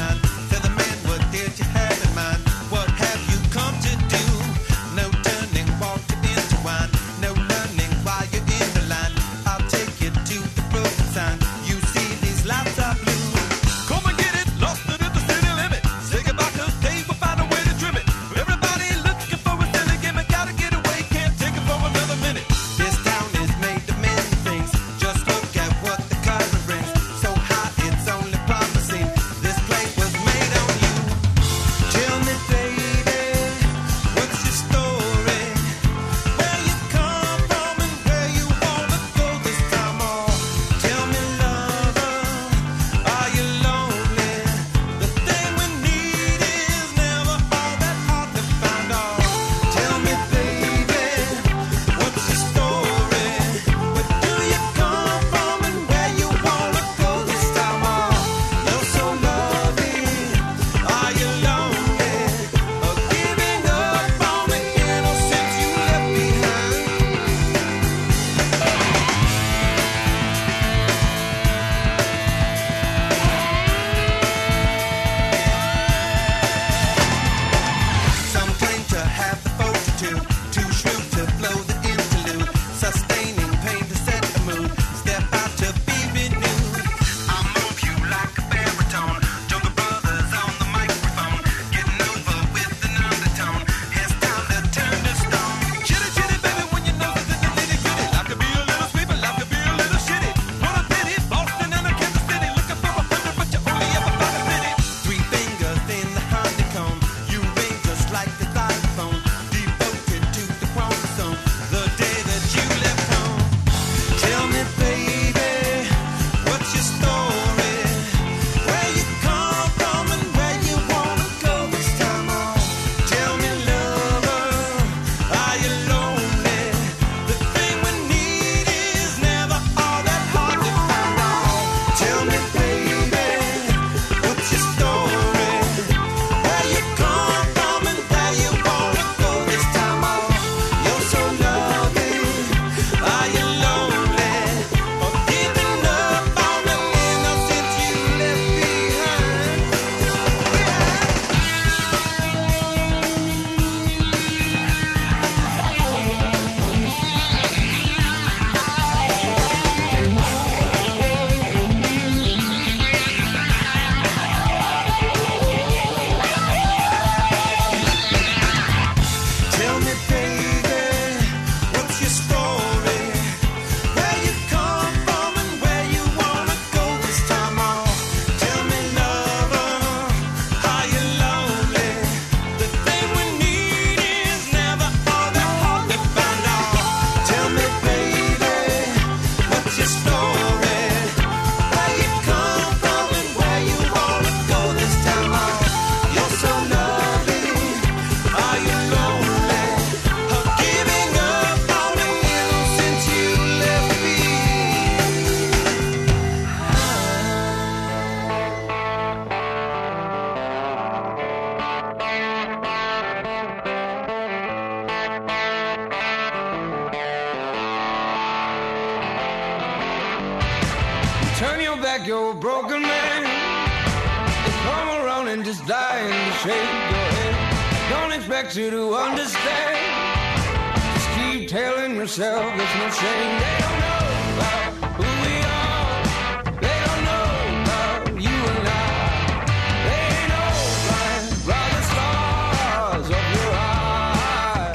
turn your back, you're a broken man. They come around and just dying to shake your head. Don't expect you to understand. Just keep telling yourself there's no shame. They don't know about who we are. They don't know about you and I. They ain't no blind, bright stars of your eyes.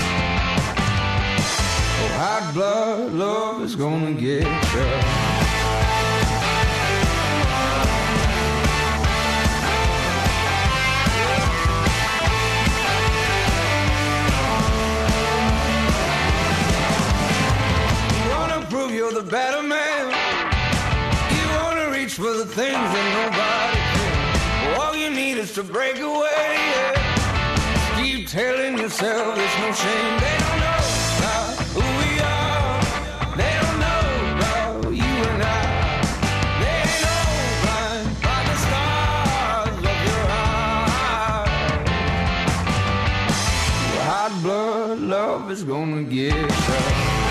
Oh, hot blood love is gonna get you. You're the better man. You wanna reach for the things that nobody can. All you need is to break away. Yeah. Keep telling yourself there's no shame. They don't know about who we are. They don't know about you and I. They ain't no blind by the stars of your eyes. Hot blood love is gonna get you.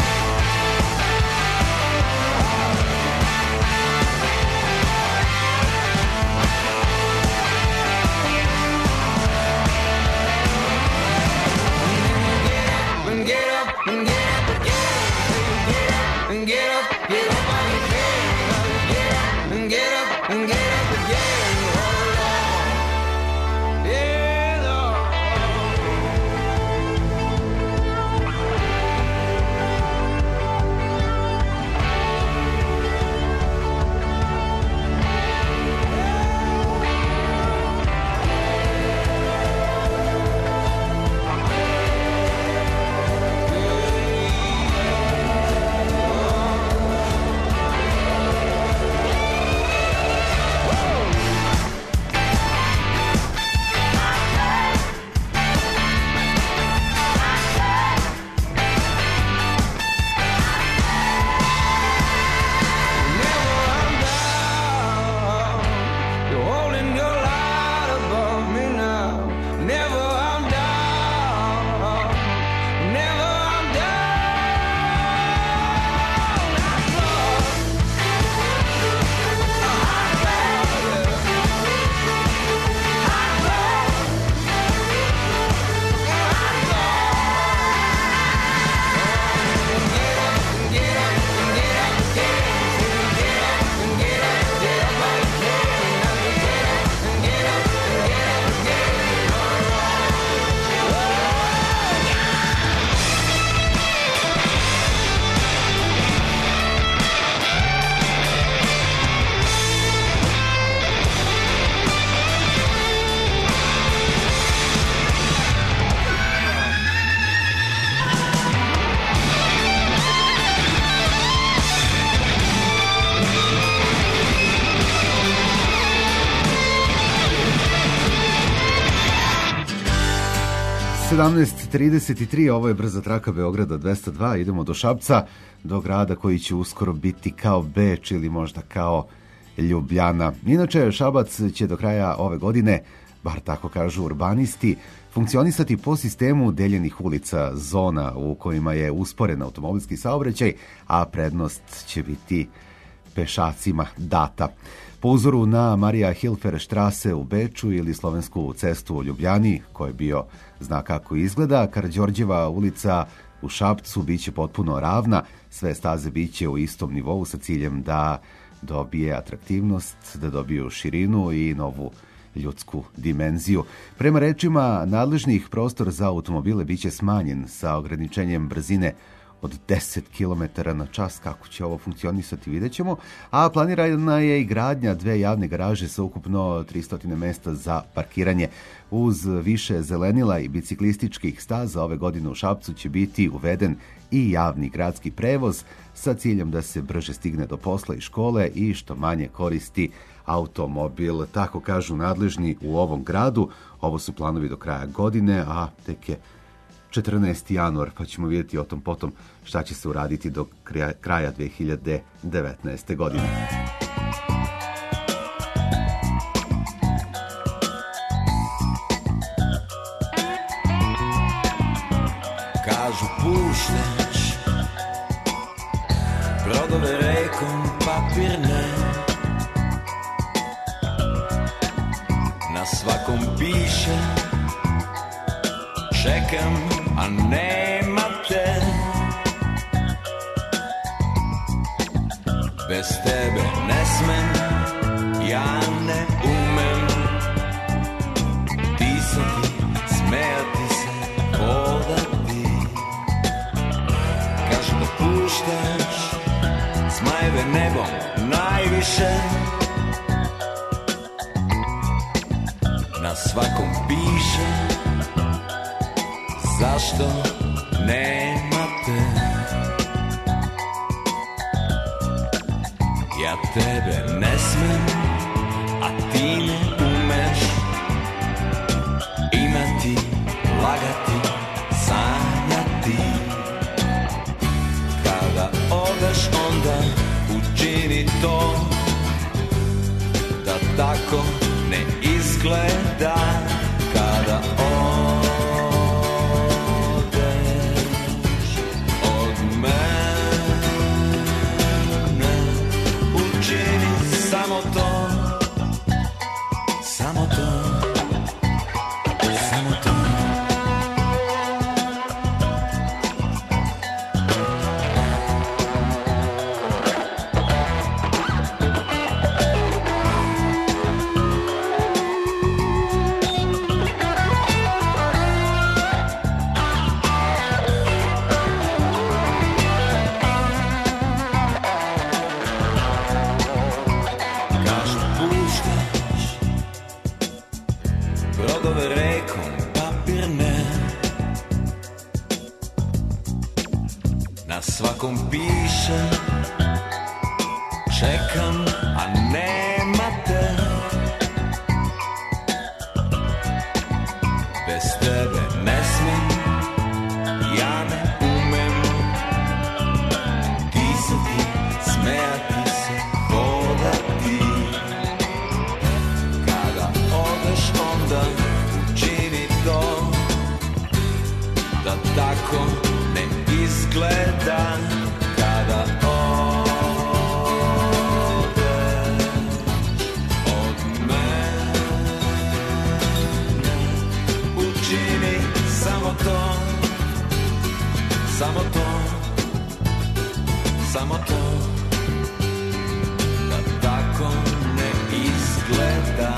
Ovo je brza traka Beograda 202. Idemo do Šapca, do grada koji će uskoro biti kao Beč ili možda kao Ljubljana. Inače, Šabac će do kraja ove godine, bar tako kažu urbanisti, funkcionisati po sistemu deljenih ulica, zona u kojima je usporen automobilski saobraćaj, a prednost će biti pešacima data. Po uzoru na Marija Hilfer štrase u Beču ili Slovensku cestu u Ljubljani, koji bio zna kako izgleda, Karađorđeva ulica u Šapcu biće potpuno ravna, sve staze biće u istom nivou sa ciljem da dobije atraktivnost, da dobiju širinu i novu ljudsku dimenziju. Prema rečima nadležnih, prostor za automobile biće smanjen sa ograničenjem brzine od 10 km na čas. Kako će ovo funkcionisati, vidjet ćemo. A planirana je i gradnja 2 javne garaže sa ukupno 300 mesta za parkiranje. Uz više zelenila i biciklističkih staza ove godine u Šapcu će biti uveden i javni gradski prevoz sa ciljem da se brže stigne do posla i škole i što manje koristi automobil. Tako kažu nadležni u ovom gradu. Ovo su planovi do kraja godine, a tek je 14. januar, pa ćemo vidjeti o tom potom šta će se uraditi do kraja 2019. godine. Kažu puštaš brodove rekom papirne, svakom piše čekam, a nema te. Bez tebe ne smem, ja ne umem disati, smejati se, hodati. Kažu da puštaš zmajeve nebom najviše. Na svakom piše zašto nema te. Ja tebe ne smem, a ti ne umeš imati, lagati, sanjati. Kada odeš onda učini to da tako ne izgleda. Kada odeš od mene, učini samo to, samo to, samo to. Svakom piše čekam, a nema te. Bez tebe ne smem, ja ne umem disati, smejati se, hodati. Kada odeš onda učini to da tako ne izgleda. Kada odeš od mene, učini samo to, samo to, samo to, da tako ne izgleda.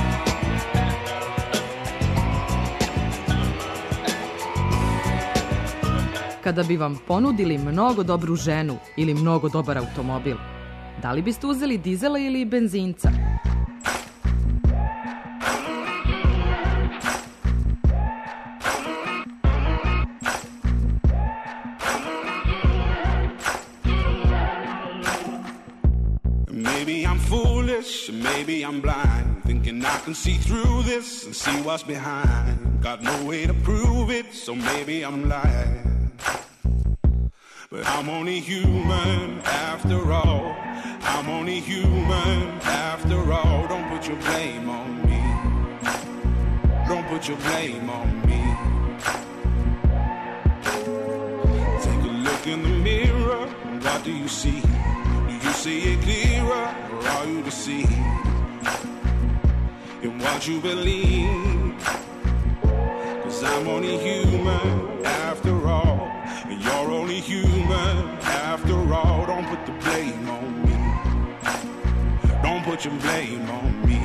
Kada bi vam ponudili mnogo dobru ženu ili mnogo dobar automobil, da li biste uzeli dizela ili benzinca? Maybe I'm foolish, maybe I'm blind, thinking I can see through this and see what's behind. Got no way to prove it, so maybe I'm lying. But I'm only human after all. I'm only human after all. Don't put your blame on me. Don't put your blame on me. Take a look in the mirror. What do you see? Do you see it clearer, or are you deceived in what you believe? 'Cause I'm only human after all. And you're only human after all. Don't put the blame on me. Don't put your blame on me.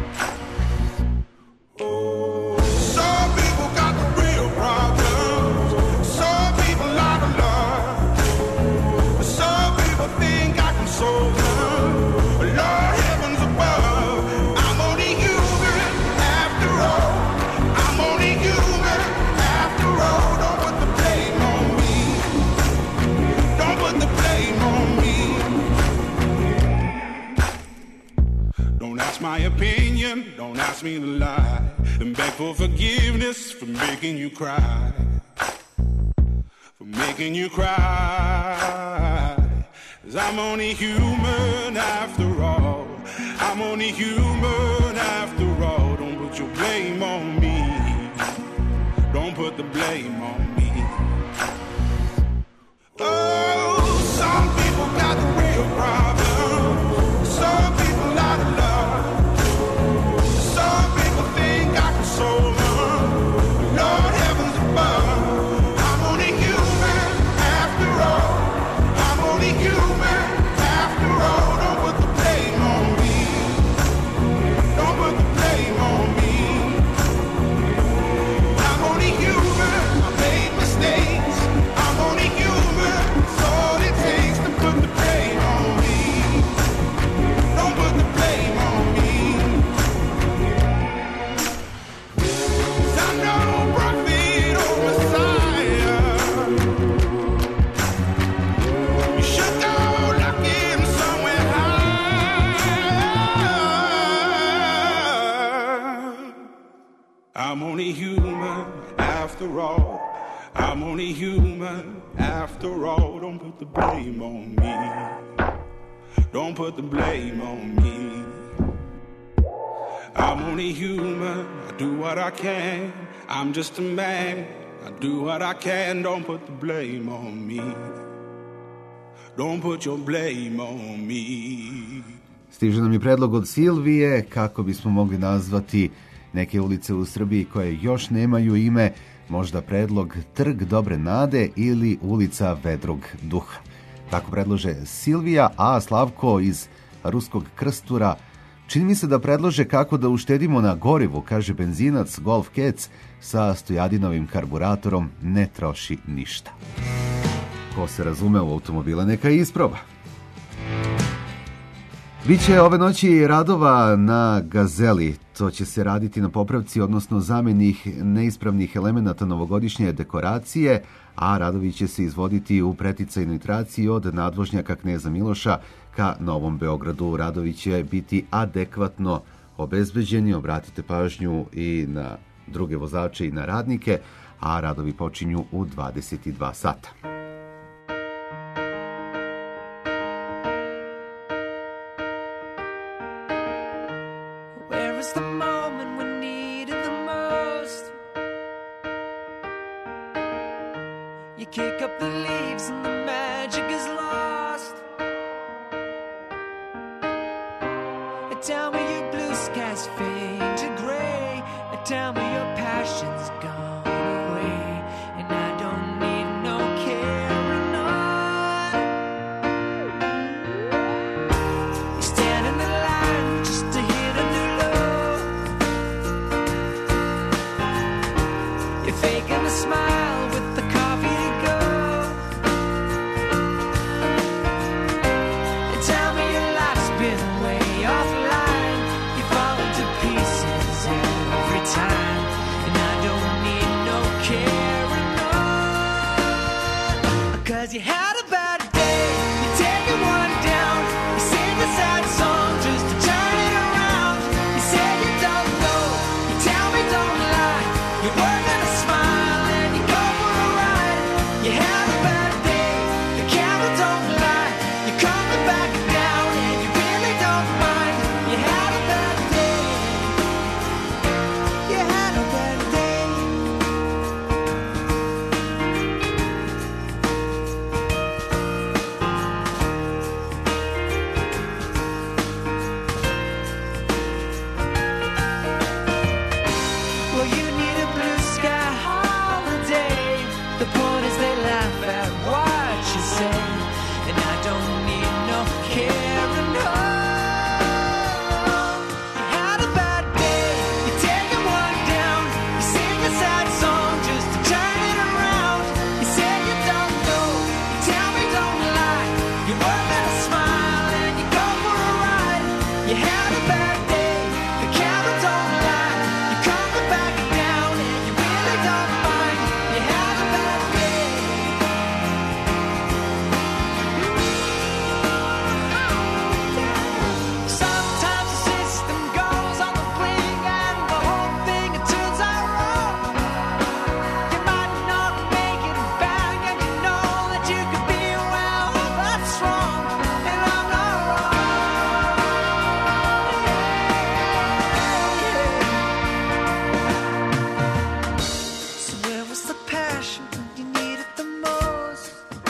Some people got the real problems. Some people out of love. Some people think I can solve them. Lord heavens above, I'm only human after all. I'm only human after all. Don't put the blame on me. Don't put the blame on me. Don't ask my opinion, don't ask me to lie, and beg for forgiveness for making you cry. For making you cry. 'Cause I'm only human after all. I'm only human after all. Don't put your blame on me. Don't put the blame on me. Oh, some people got the real problem. Some people out of love. Some people think I'm only human after all. I'm only human after all. Don't put the blame on me. Don't put the blame on me. I'm only human. I do what I can. I'm just a man. I do what I can. Don't put the blame on me. Don't put your blame on me. Stiže nam je predlog od Silvije kako bismo mogli nazvati neke ulice u Srbiji koje još nemaju ime, možda predlog Trg Dobre Nade ili ulica Vedrog Duha. Tako predlože Silvija, a Slavko iz Ruskog Krstura čini mi se da predlože kako da uštedimo na gorivu, kaže benzinac Golf Kec sa Stojadinovim karburatorom ne troši ništa. Ko se razume u automobile, neka isproba. Biće ove noći radova na Gazeli. To će se raditi na popravci, odnosno zameni neispravnih elemenata novogodišnje dekoracije, a radovi će se izvoditi u preticajnoj traciji od nadvožnjaka Kneza Miloša ka Novom Beogradu. Radovi će biti adekvatno obezbeđeni, obratite pažnju i na druge vozače i na radnike, a radovi počinju u 22 sata. Kick up the leaves and the magic is lost. Tell me your blue skies fade to gray. Tell me your passion's gone away. And I don't need no carrying on. You stand in the line just to hit a new low. You're faking a smile with the coffee to go. Tell me your life's been way offline. You fall into pieces every time. And I don't need no carrying on. 'Cause you had a bad day. You take it one down. You sing a sad song just to turn it around. You say you don't know. You tell me don't lie. You're working a smile and you go for a ride. You have a bad day. The camera don't lie. You're coming back down and you really don't mind. You had a bad day. You had a bad day. Well, you need a blue sky holiday. The point is they laugh at what you say. And I don't need no carrying on. You had a bad day. You take it one down. You sing a sad song just to turn it around. You say you don't know. You tell me don't lie. You work at a smile and you go for a ride. You had a bad day. The camera don't lie. You're coming back down and you really don't mind. You had a bad day. Sometimes the system goes on the blink and the whole thing it turns out wrong. You might not make it back and you know that you could be well, that's wrong, and I'm not wrong. So where was the passion when you needed the most?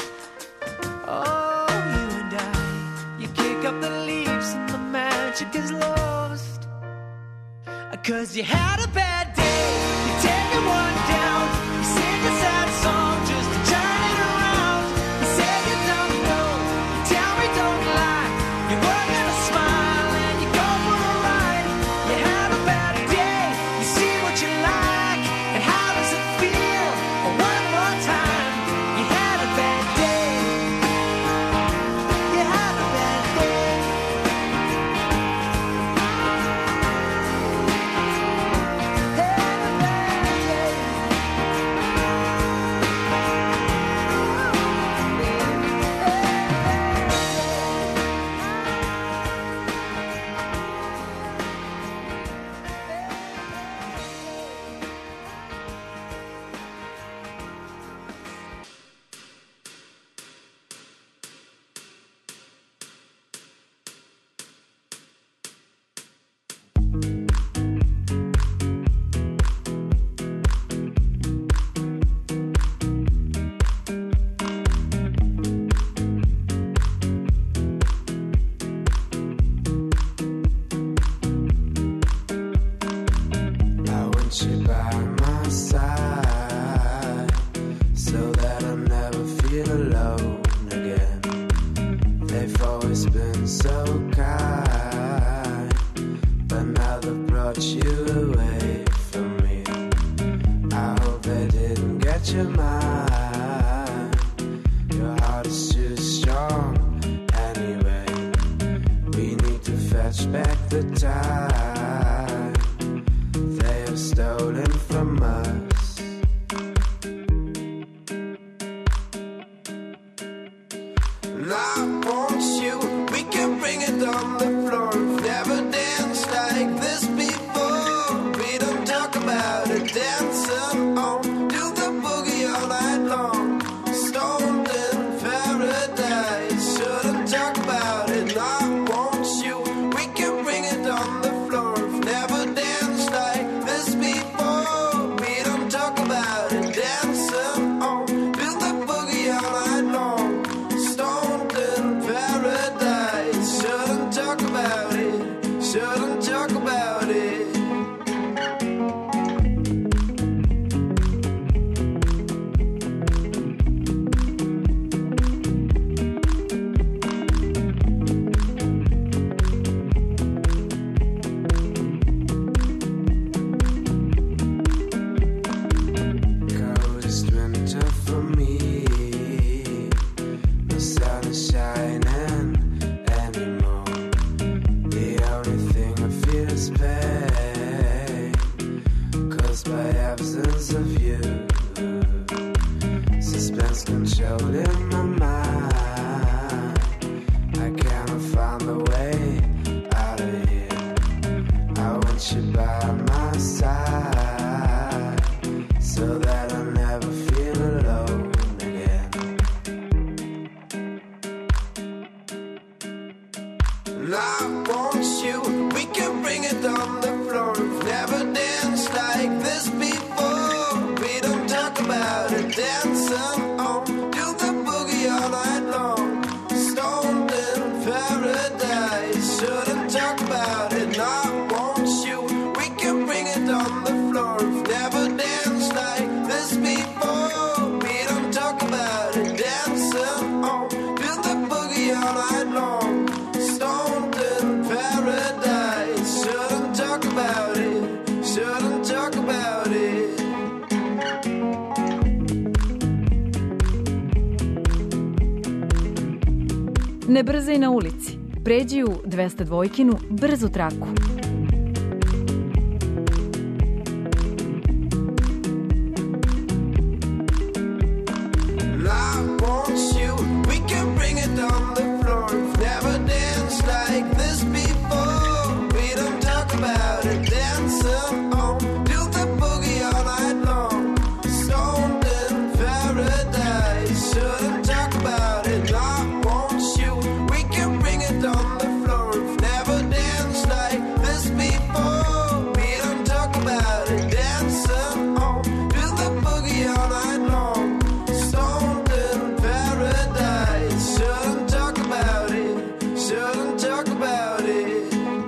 Oh, you and I, you kick up the leaves and the magic is lost. 'Cause you had a bad day. You take it one down. You sing a sad song just to turn it around. You say you don't know. You tell me don't lie. You work at a smile and you go for a ride. You had a bad day. You see what you like and how does it feel? One more time. You had a bad day. You had a bad day. snatch back the time they have stolen from us. And I want you, we can bring it on the floor. We've never danced like this before. We don't talk about it, dancing on, do the boogie all night long. Stoned in paradise, shouldn't talk about it. I want you, we can bring it on the floor. We've never danced like this before. We don't talk about it, dancing on, do the boogie all night long. Stoned in paradise, shouldn't talk about it, shouldn't talk about it. Coldest winter for me. The sun is shining anymore. The only thing I feel is pain, caused by absence of you. Suspense controlling my mind. I cannot find the way out of here. I want you by my side, so that I never feel alone again. And I want you, we can bring it on the floor. We've never danced like this before. We don't talk about it, dancing on, do the boogie all night long. Stoned in paradise, shouldn't talk about it. And I want you, we can bring it on the floor. We've never danced like this before. We don't talk about it, dancing on, do the boogie all night long. Stoned in paradise, shouldn't talk about it, shouldn't talk about it. Ne brzaj na ulici. Pređi u 202-kinu brzu traku. And I want you, we can bring it on the floor. We've never danced like this before. We don't talk about it, dancing on, do the boogie all night long. Stoned in paradise, shouldn't talk about it. And I want you, we can bring it on the floor. We've never danced like this before. We don't talk about it, dancing on, do the boogie all night long. Stoned in paradise, shouldn't talk about it, shouldn't talk about it.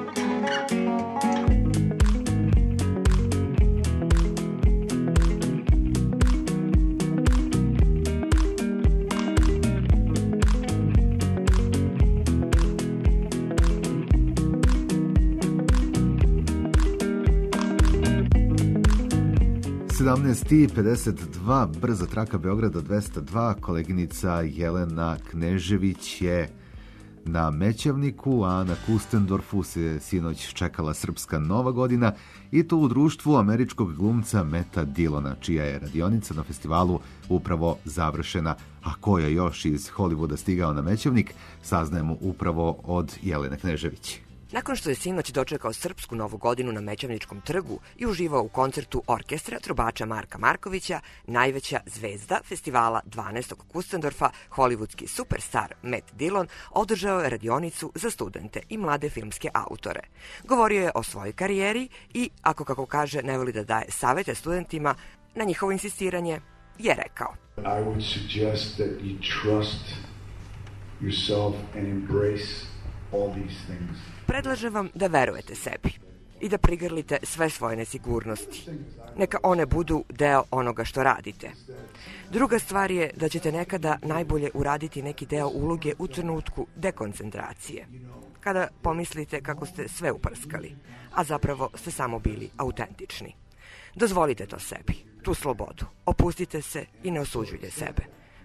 i 52, brza traka Beograda 202, koleginica Jelena Knežević je na Mećavniku, a na Kustendorfu se sinoć čekala Srpska Nova godina i to u društvu američkog glumca Metta Dillona, čija je radionica na festivalu upravo završena. A ko je još iz Hollywooda stigao na Mećavnik, saznajemo upravo od Jelene Knežević. Nakon što je sinoć dočekao Srpsku Novu godinu na Mećavničkom trgu i uživao u koncertu orkestra trubača Marka Markovića, najveća zvezda festivala 12. Kustendorfa, hollywoodski superstar Matt Dillon, održao je radionicu za studente i mlade filmske autore. Govorio je o svojoj karijeri i, ako kako kaže, ne voli da daje savete studentima, na njihovo insistiranje je rekao: I would suggest that you trust yourself and embrace all these things. Predlažem vam da verujete sebi i da prigrlite sve svoje nesigurnosti. Neka one budu deo onoga što radite. Druga stvar je da ćete nekada najbolje uraditi neki deo uloge u trenutku dekoncentracije, kada pomislite kako ste sve uprskali, a zapravo ste samo bili autentični. Dozvolite to sebi, tu slobodu. Opustite se i ne osuđujte sebe.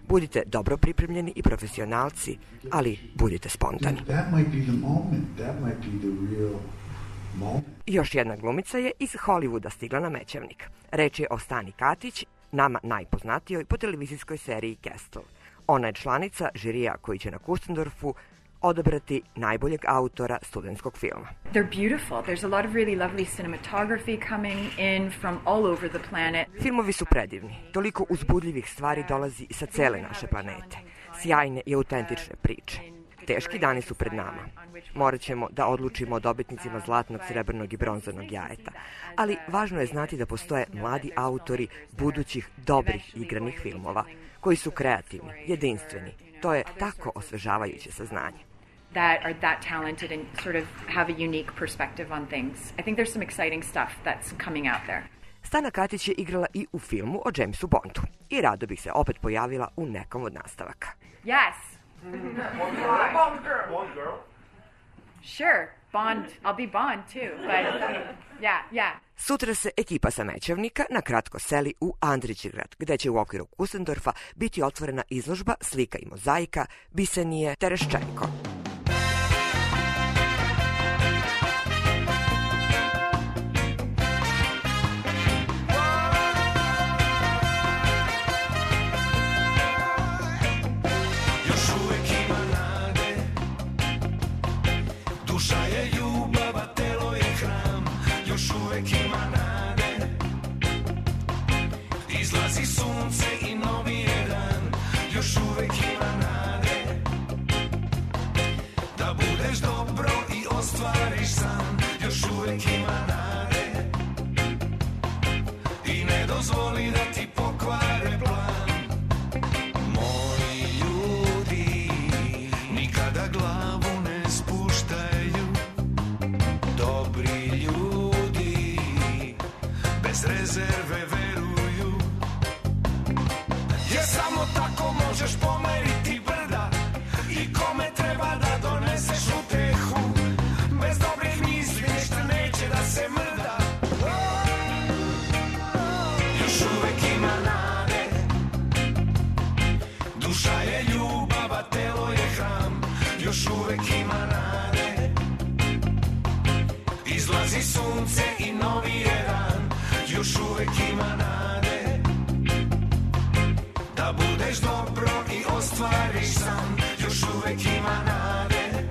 Budite dobro pripremljeni i profesionalci, ali budite spontani. That might be the moment. That might be the real moment. Još jedna glumica je iz Hollywooda stigla na Mećavnik. Reč je o Stani Katić, nama najpoznatijoj po televizijskoj seriji Castle. Ona je članica žirija koji će na Kustendorfu odabrati najboljeg autora studentskog filma. They're beautiful. There's a lot of really lovely cinematography coming in from all over the planet. Filmovi su predivni. Toliko uzbudljivih stvari dolazi sa cele naše planete. Sjajne i autentične priče. Teški dani su pred nama. Morat ćemo da odlučimo o dobitnicima zlatnog, srebrnog i bronzanog jajeta. Ali važno je znati da postoje mladi autori budućih dobrih igranih filmova, koji su kreativni, jedinstveni. To je tako osvežavajuće saznanje. That are that talented and sort of have a unique perspective on things. I think there's some exciting stuff that's coming out there. Stana Katić je igrala i u filmu o Jamesu Bondu. I rado bih se opet pojavila u nekom od nastavaka. Yes. Bond girl. Sure, Bond. I'll be Bond too, but yeah. Sutra se ekipa sa Mećavnika na kratko seli u Andrićegrad, gde će u okviru Kustendorfa biti otvorena izložba slika i mozaika Bisenije Tereščenko. Duša je ljubav, a telo je hram, još uvek ima nade. Izlazi sunce i novi je dan, još uvek ima nade. Da budeš dobro i ostvariš san, još uvek ima nade. I ne dozvoli da ti pokvare plan. Moji ljudi nikada glavu ne spuštaju, dobri ljudi bez rezerve veruju, jer samo tako možeš pomeriti brda i kome treba da doneseš utehu. Bez dobrih misli ništa neće da se mrda. Još uvek ima nade. Duša je ljubav, a telo je hram, još uvek ima nade. Izlazi sunce i novi je dan, još uvek ima nade. Da budeš dobro i ostvariš san, još uvek ima nade.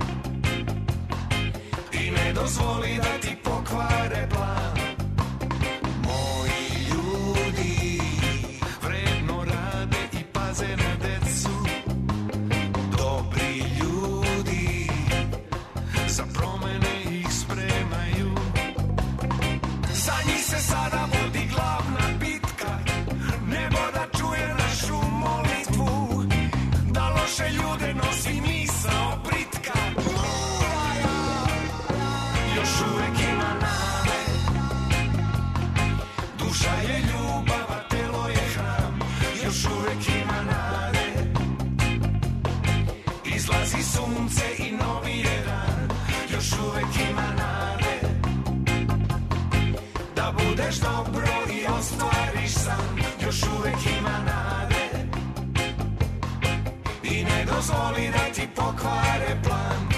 I ne dozvoli da ti pokvare plan. Moji ljudi vredno rade i paze na decu. Dobri ljudi za promene ih spremaju. Za njih se sada vodi glavna bitka, nebo da čuje našu molitvu, da loše ljude nosi misao britka. Još uvek ima nade. Duša je ljubav, a telo je hram, još uvek ima nade. Izlazi sunce i novi je dan, još uvek ima nade. Da budeš dobro i ostvariš san, još uvek ima nade. I ne dozvoli da ti pokvare plan.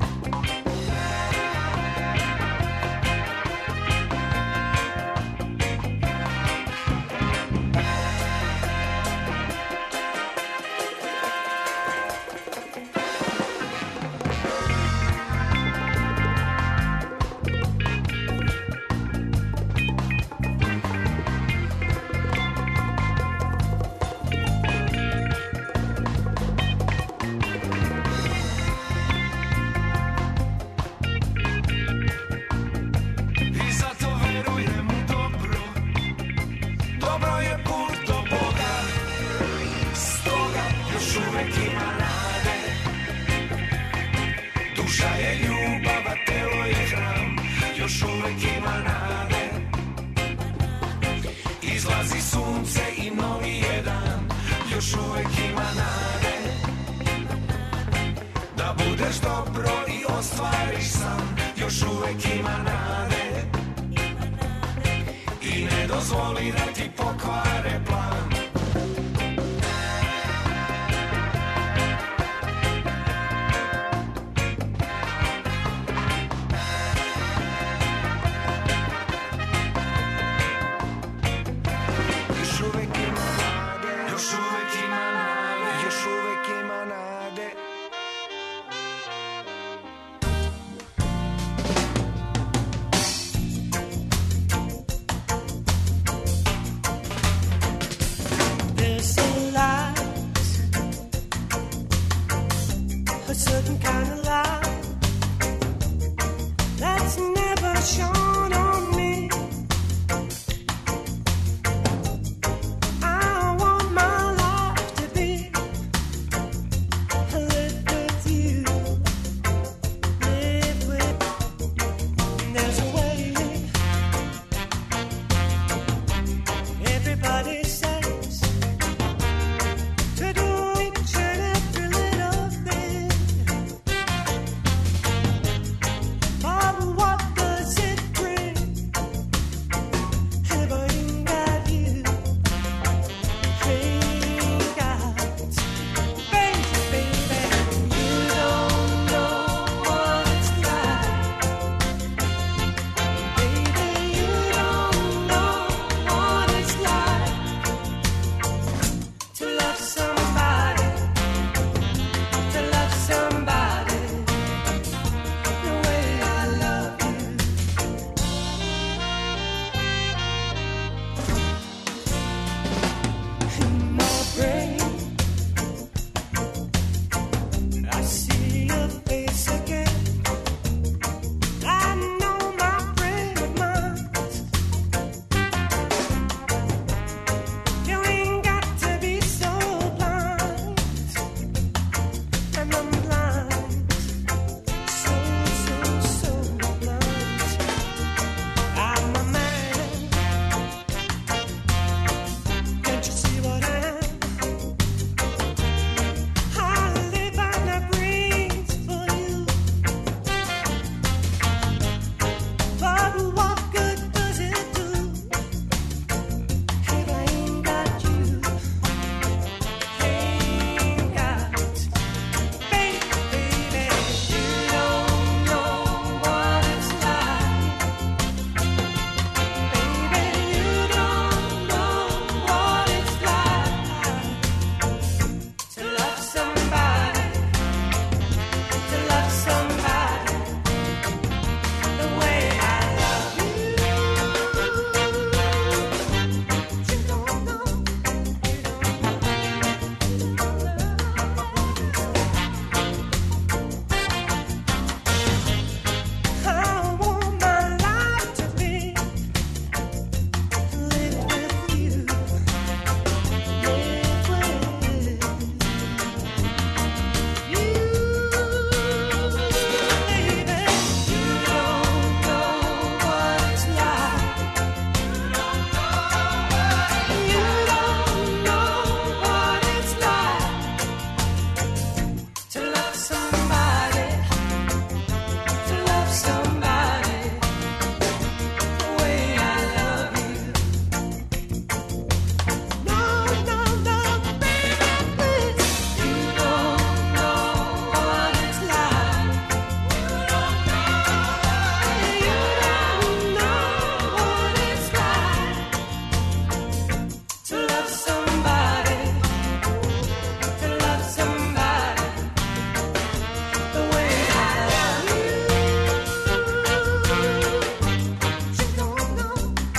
I zato verujem u dobro, dobro je put do Boga. Stoga još uvek ima nade. Duša je ljubav, a telo je hram, još uvek ima nade. Izlazi sunce i novi je dan, još uvek ima nade. Da budeš dobro i ostvariš san, još uvek ima nade. I ne dozvoli da ti pokvare plan. shone on me. I want my life to be lived with you, live with. There's a way. Everybody says to do each and every little thing. But what does it bring if I ain't got you? Ain't got baby, you don't know what it's like. Baby, you don't know what it's like to love somebody, to love somebody the way I love you. In my brain, I see your face again. I know my frame of mind. You ain't got to be so blind, and I'm blind, so blind. I'm a man. Can't you see what I am? I live on the breeze for you. But what good does it do if I ain't got you? Ain't got baby, you don't know what it's like. Baby, you don't know what it's like to love somebody, to love somebody the way I love you. You don't know, I want my life to be lived with you, live with you, baby. You don't know what it's like. You don't know what it's like to love somebody, to love somebody the way I love you. No, baby, please. You don't know what it's like. You don't know what it's like to love somebody, to love somebody the way I love you. You don't know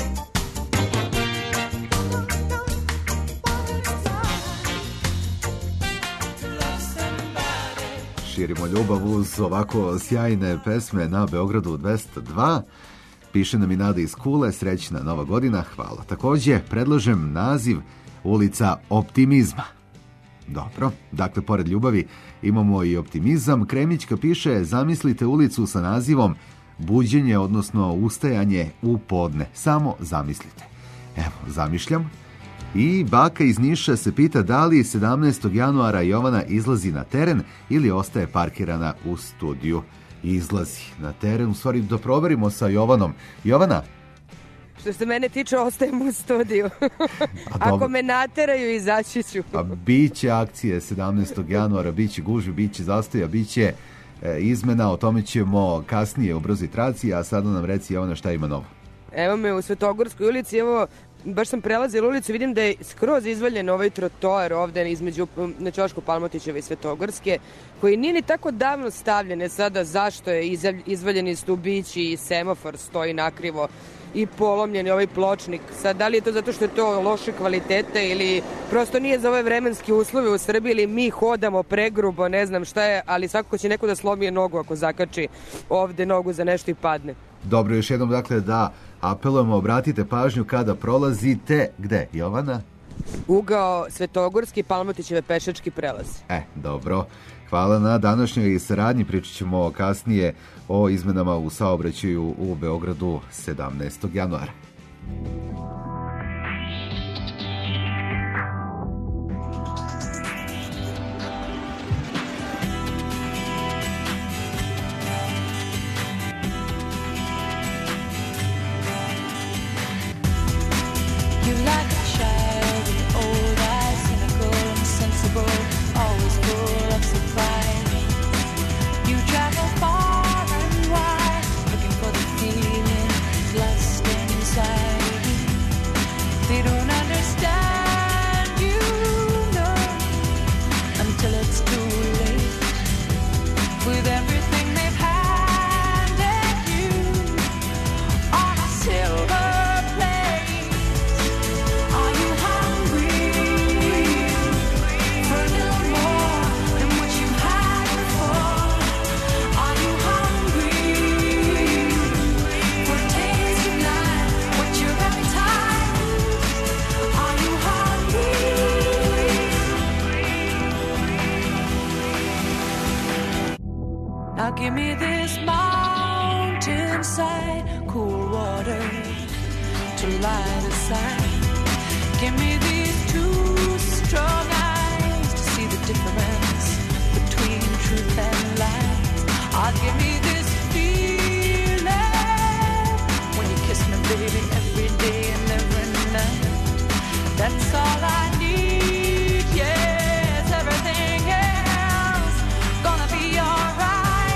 to love somebody. Širimo ljubav uz ovako sjajne pesme na Beogradu 202. Piše nam i Nada iz Kule, srećna nova godina, hvala. Takođe, predlažem naziv ulica Optimizma. Dobro, dakle, pored ljubavi imamo i optimizam. Kremićka piše, zamislite ulicu sa nazivom buđenje, odnosno ustajanje u podne. Samo zamislite. Evo, zamišljam. I baka iz Niša se pita da li 17. januara Jovana izlazi na teren ili ostaje parkirana u studiju. Izlazi na teren, u stvari da proverimo sa Jovanom. Jovana? Što se mene tiče, ostajem u studiju. Ako me nateraju, izaći ću. A biće akcije 17. januara, biće gužve, biće zastoja, biće izmena, o tome ćemo kasnije u brzoj traci, a sada nam reci Jovana šta ima novo. Evo me u Svetogorskoj ulici, evo, baš sam prelazila ulicu, vidim da je skroz izvaljen ovaj trotoar ovde između Ćoško Palmotićeve i Svetogorske, koji nije ni tako davno stavljen. Sada zašto je izvaljeni stubići i semafor stoji nakrivo i polomljen je ovaj pločnik. Sad, da li je to zato što je to loše kvalitete ili prosto nije za ove vremenske uslove u Srbiji ili mi hodamo pregrubo, ne znam šta je, ali svakako će neko da slomi nogu ako zakači ovde nogu za nešto i padne. Dobro, još jednom dakle da apelujemo, obratite pažnju kada prolazite, gde, Jovana? Ugao Svetogorski, Palmotićeve pešački prelaz. Dobro. Hvala na današnjoj saradnji. Pričat ćemo kasnije o izmenama u saobraćaju u Beogradu 17. januara. Give me this mountainside, cool water to lie aside. Give me these two strong eyes to see the difference between truth and lies. Give me this feeling when you kiss me, baby, every day and every night. That's all I need, yes, everything else gonna be alright.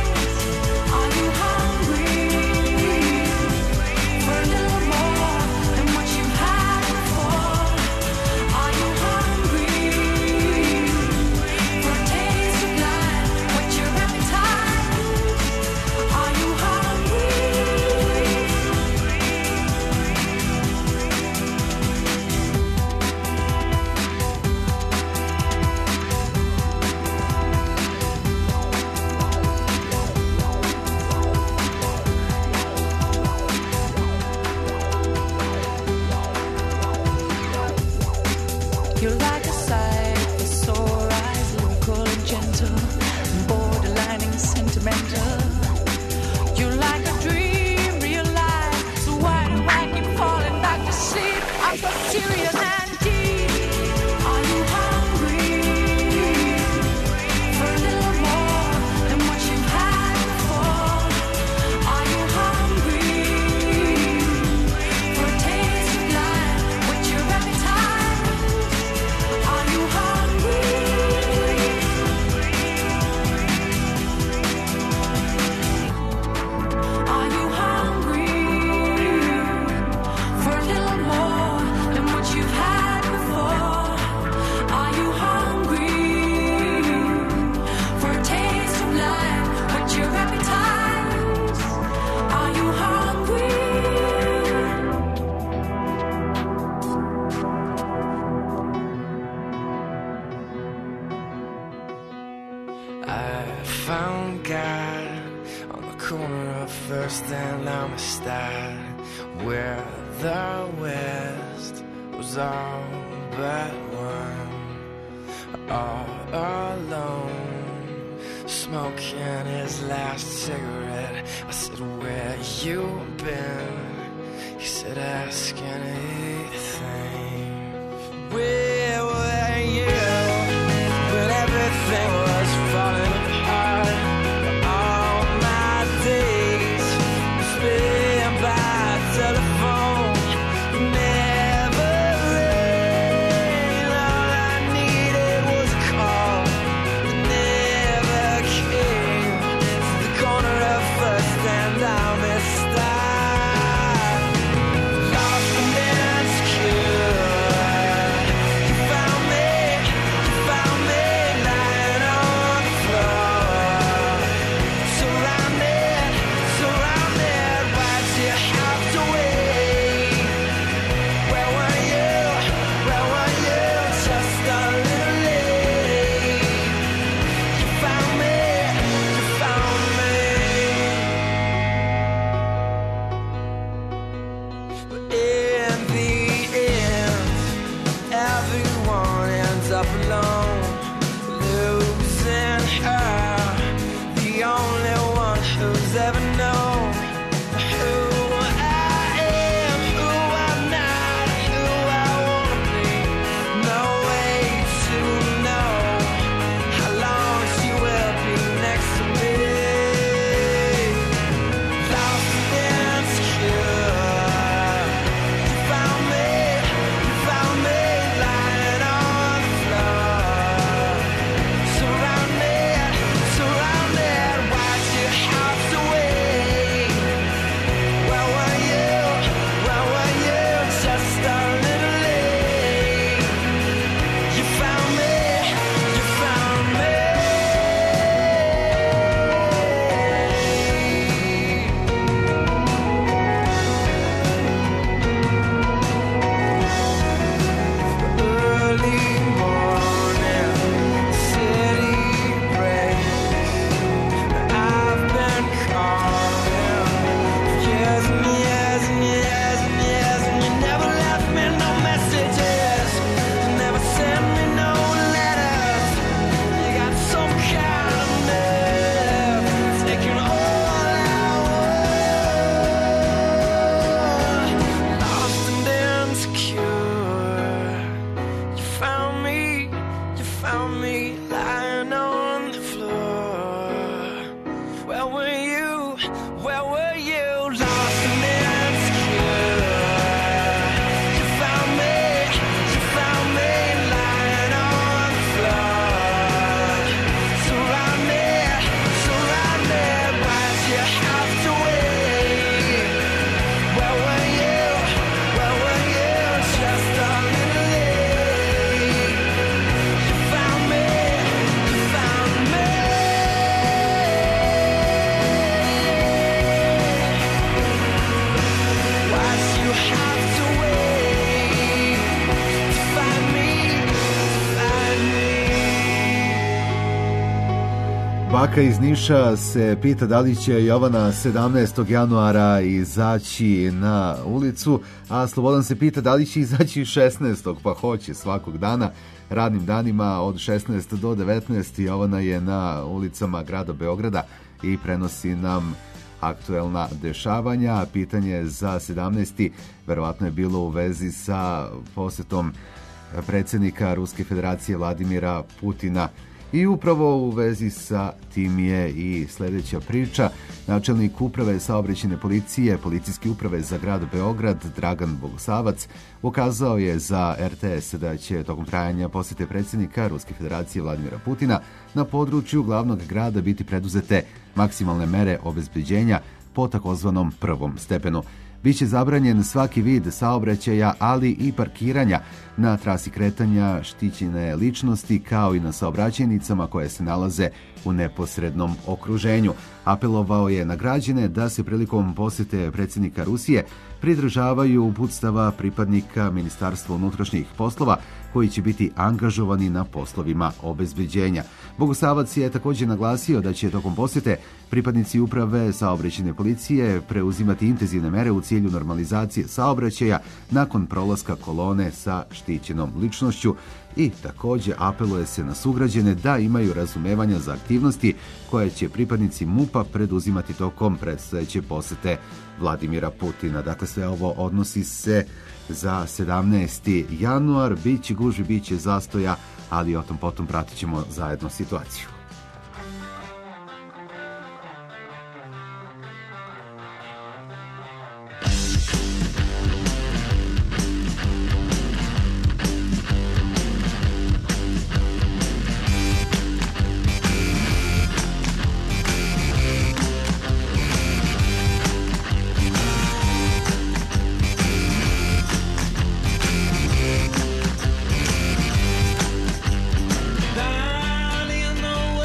You're like a sight for sore eyes, lyrical and gentle, borderlining sentimental. You're like a dream realized, so why do I keep falling back to sleep? I'm so serious and deep. Are you hungry for a little more than what you've had before? Are you hungry for a taste of life with your appetite? Are you hungry? Are you hungry for a little more than what you've had before? Are you hungry for a taste of life with your appetite? Are you hungry? I found God on the corner of First and Amistad, where the West was all but one, all alone, smoking his last cigarette. I said, where you been? He said, ask anything. Where were you when everything was falling apart? All my days spent by telephone, never rain. All I needed was a call that never came. To the corner of First and Amistad, lost in Baka iz Niša se pita da li će Jovana 17. januara izaći na ulicu, a Slobodan se pita da li će izaći 16. pa hoće svakog dana. Radnim danima od 16 do 19. Jovana je na ulicama grada Beograda i prenosi nam aktuelna dešavanja. Pitanje za 17. verovatno je bilo u vezi sa posetom predsjednika Ruske federacije Vladimira Putina. I upravo u vezi sa tim je i sljedeća priča. Načelnik uprave saobraćajne policije, policijske uprave za grad Beograd, Dragan Bogosavac, ukazao je za RTS da će tokom trajanja posjete predsjednika Ruske federacije Vladimira Putina na području glavnog grada biti preduzete maksimalne mere obezbeđenja po takozvanom prvom stepenu. Biće zabranjen svaki vid saobraćaja, ali i parkiranja na trasi kretanja štićene ličnosti, kao i na saobraćajnicama koje se nalaze u neposrednom okruženju. Apelovao je na građane da se prilikom posjete predsjednika Rusije pridržavaju uputstava pripadnika Ministarstva unutrašnjih poslova koji će biti angažovani na poslovima obezbeđenja. Bogosavac je također naglasio da će tokom posjete pripadnici uprave saobraćajne policije preuzimati intenzivne mere u cilju normalizacije saobraćaja nakon prolaska kolone sa štićenom ličnošću i također apeluje se na sugrađane da imaju razumevanja za aktivnosti koje će pripadnici MUP-a preduzimati tokom predstojeće posjete Vladimira Putina. Dakle, sve ovo odnosi se za 17. januar. Biće gužvi, biće zastoja, ali o tom potom pratit ćemo zajedno situaciju. Down in the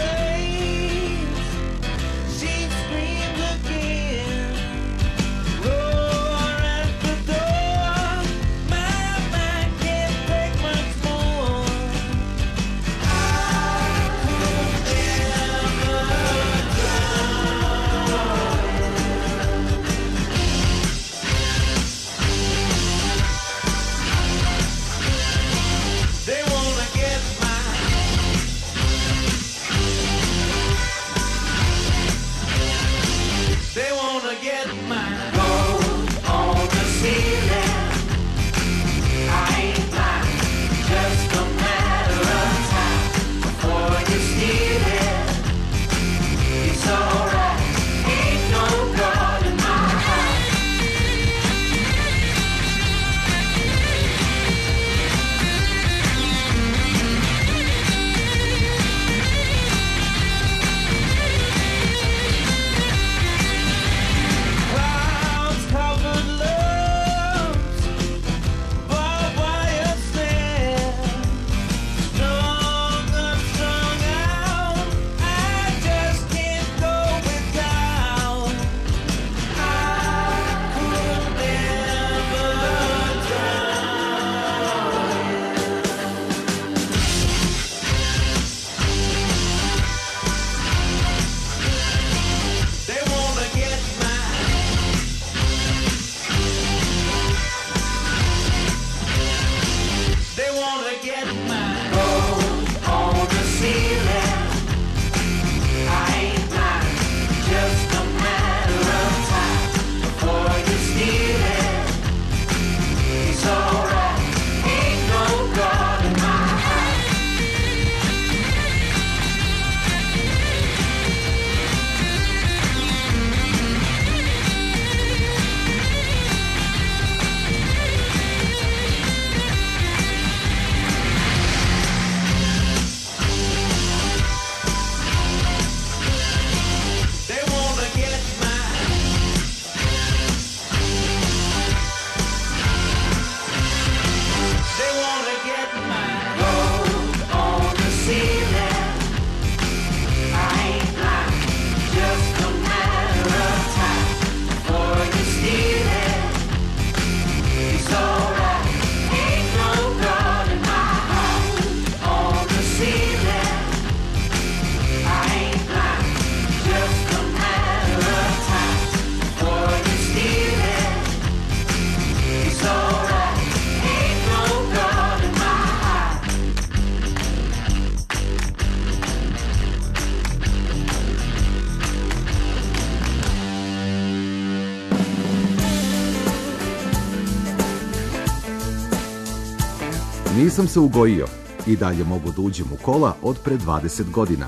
Nisam se ugojio, i dalje mogu da uđem u kola od pre 20 godina.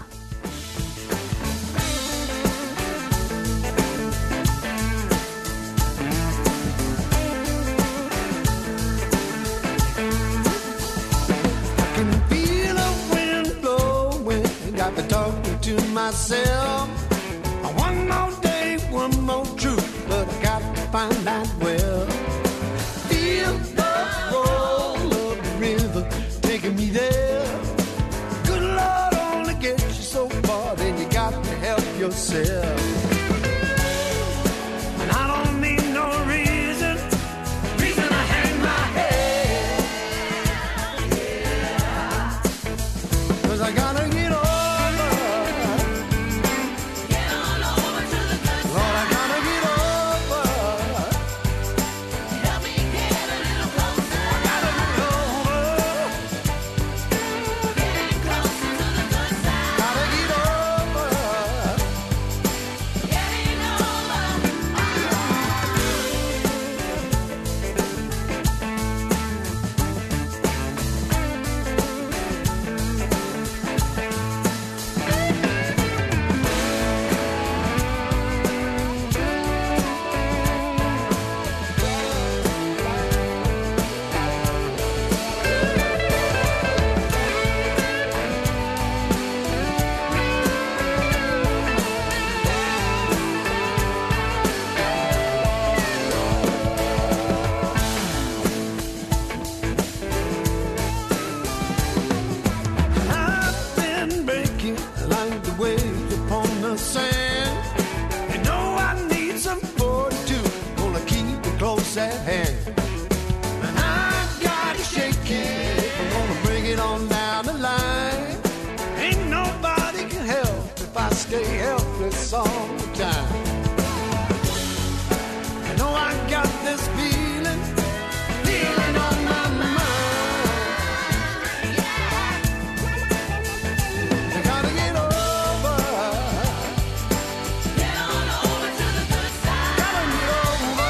Myself, one more day, one more truth, but I got to find that well. Feel the roll of the river taking me there. Good Lord only gets you so far, then you got to help yourself. And I don't need no reason I hang my head. 'Cause I gotta get on. At hand. And I got to shake it. I'm gonna bring it on down the line. Ain't nobody can help if I stay helpless all the time. I know I got this feeling on my mind. I gotta get over. Get on over to the good side. Gotta get over.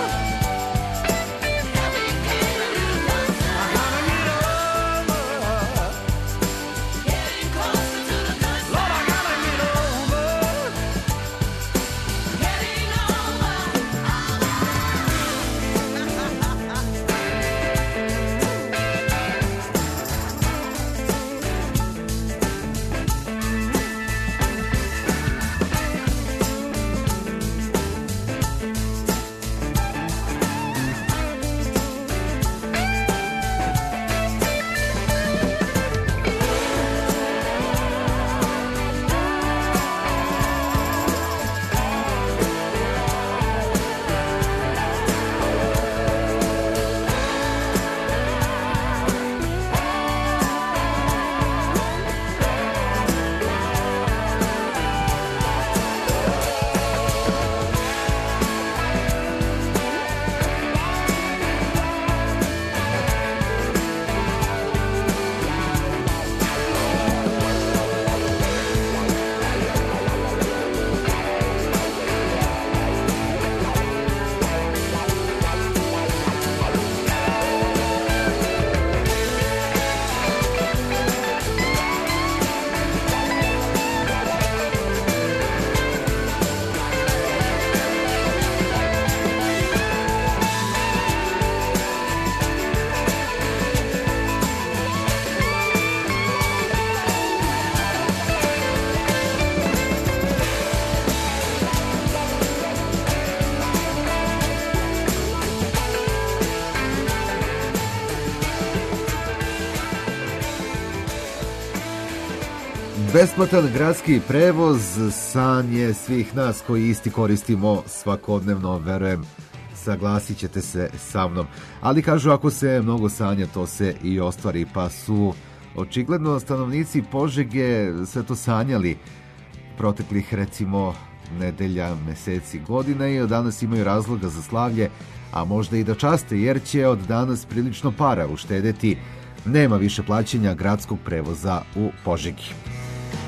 Besplatan gradski prevoz san je svih nas koji isti koristimo svakodnevno, verujem, saglasit ćete se sa mnom. Ali kažu, ako se mnogo sanja, to se i ostvari, pa su očigledno stanovnici Požege sve to sanjali proteklih, recimo, nedelja, meseci, godina, i od danas imaju razloga za slavlje, a možda i da časte, jer će od danas prilično para uštedeti. Nema više plaćanja gradskog prevoza u Požegi.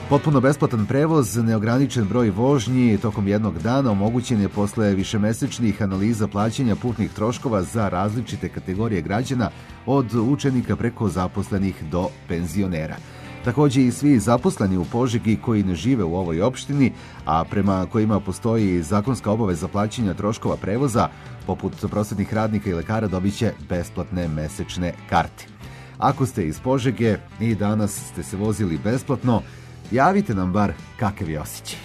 Potpuno besplatan prevoz, neograničen broj vožnji tokom jednog dana omogućen je posle višemesečnih analiza plaćanja putnih troškova za različite kategorije građana, od učenika preko zaposlenih do penzionera. Takođe i svi zaposleni u Požegi koji ne žive u ovoj opštini, a prema kojima postoji zakonska obaveza plaćanja troškova prevoza, poput prosvetnih radnika i lekara, dobit će besplatne mesečne karte. Ako ste iz Požege i danas ste se vozili besplatno, javite nam bar kakav je osjećaj.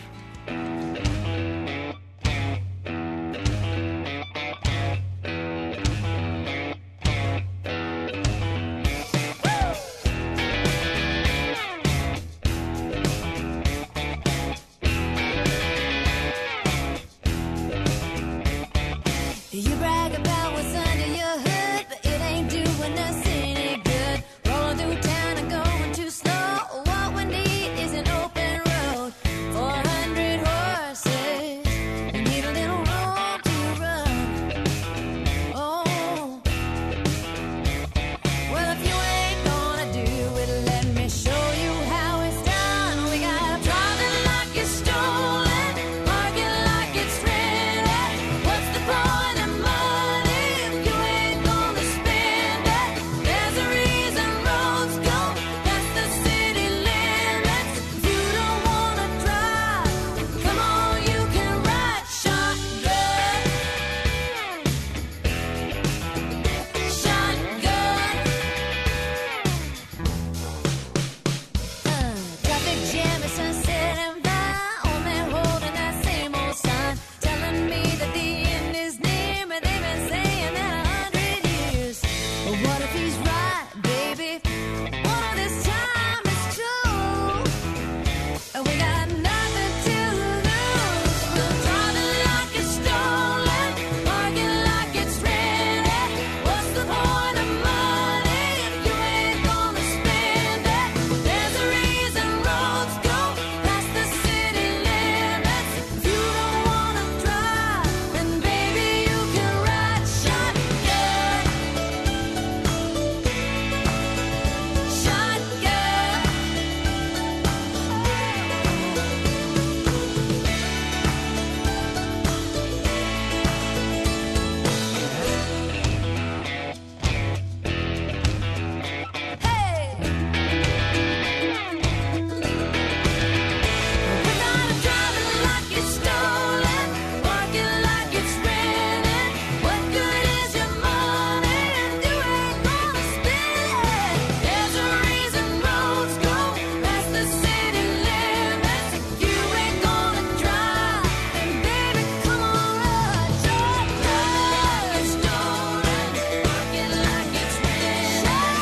You brag about what's under your hood, but it ain't doing us any good. Rolling through town and going too slow. What we need is an open road. 400 horses, you need a little room to run. Oh, well, if you ain't gonna do it, let me show you how it's done. We got driving like it's stolen, parking like it's rented. What's the point of money if you ain't gonna spend it? There's a reason roads go past the city limits. If you don't wanna drive, come on, you can ride shotgun. Shotgun. Traffic jam is Sunset and Vine. Old man holding that same old sign, telling me that the end is near, but they've been saying that 100 years. But what if he's right, baby? One of this time is true, and we got nothing to lose. We'll drive it like it's stolen, parking like it's rented. What's the point of money if you ain't gonna spend it? There's a reason roads go past the city limits. If you don't wanna drive, then baby you can ride shotgun. Shotgun. Hey! We gotta drive it like it's stolen, park it like it's rented. What good is your money if you ain't gonna spend it? There's a reason roads go past the city limits. If you ain't gonna drive, then baby come on, ride shotgun. Stolen, park it like it's rented.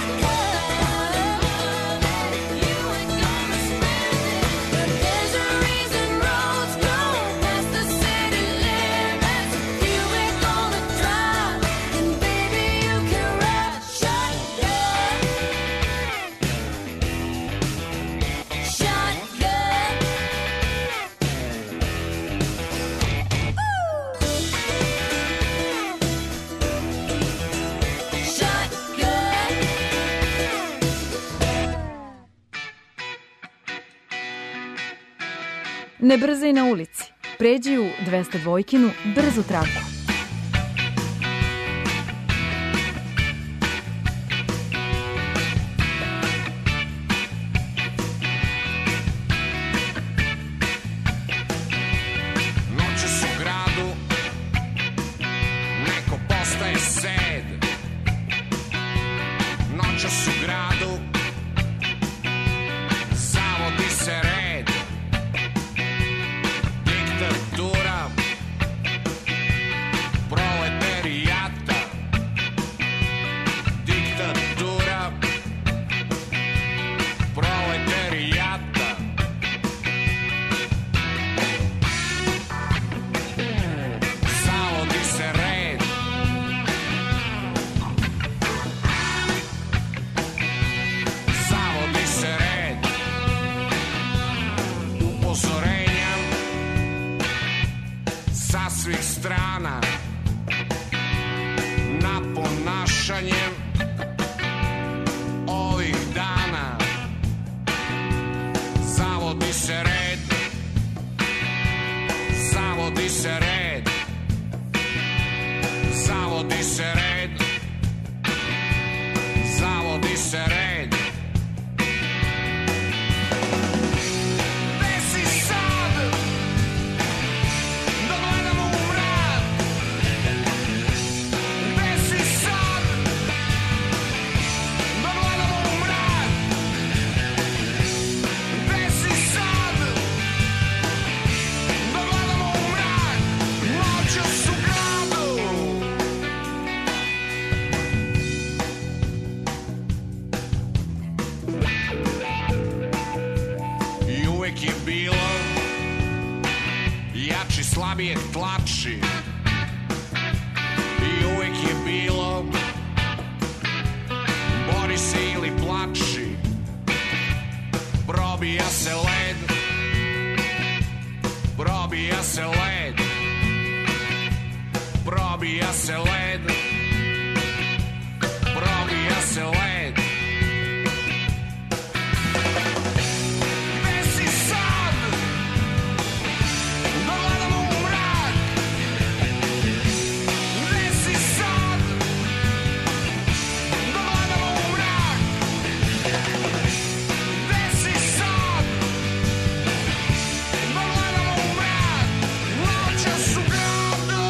You ain't gonna spend it. But there's a reason roads go past the city limits. If you ain't gonna drive, then baby you can ride shotgun. Ne brzaj na ulici. Pređi u 202-kinu brzu traku. Noćas u gradu neko postaje sed. Noćas u gradu zavodi se red. Diktatura proletarijata. Diktatura proletarijata. Zavodi se red. slabije tlači i uvek je bilo bori se ili plači, probija se led, probija se led, probija se led, probija se led. Gde si sad? Da gledamo u mrak. Gde si sad? Da gledamo u mrak. Gde si sad? Da gledamo u mrak. Noćas u gradu.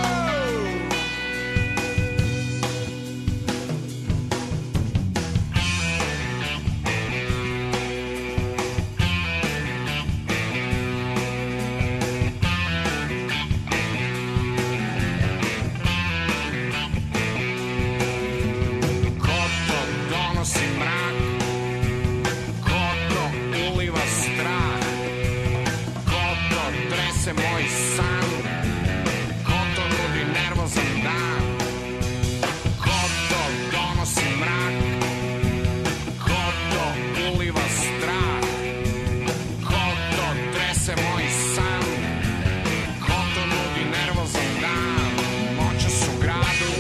Ko to donosi mrak, ko to uliva strah, ko to trese moj san, ko to nudi nervozan dan, ko to donosi mrak, ko to uliva strah, ko to trese moj san, ko to nudi nervozan dan. Noćas u gradu,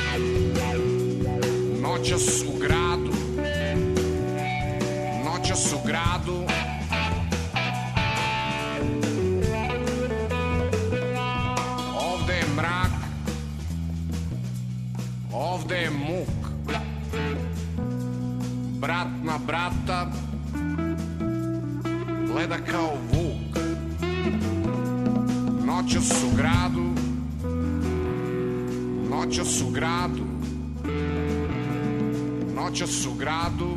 noćas u gradu, noćas u gradu. Ovde je mrak, ovde je muk, brat na brata gleda kao vuk. Noćas u gradu, noćas u gradu, noćas u gradu.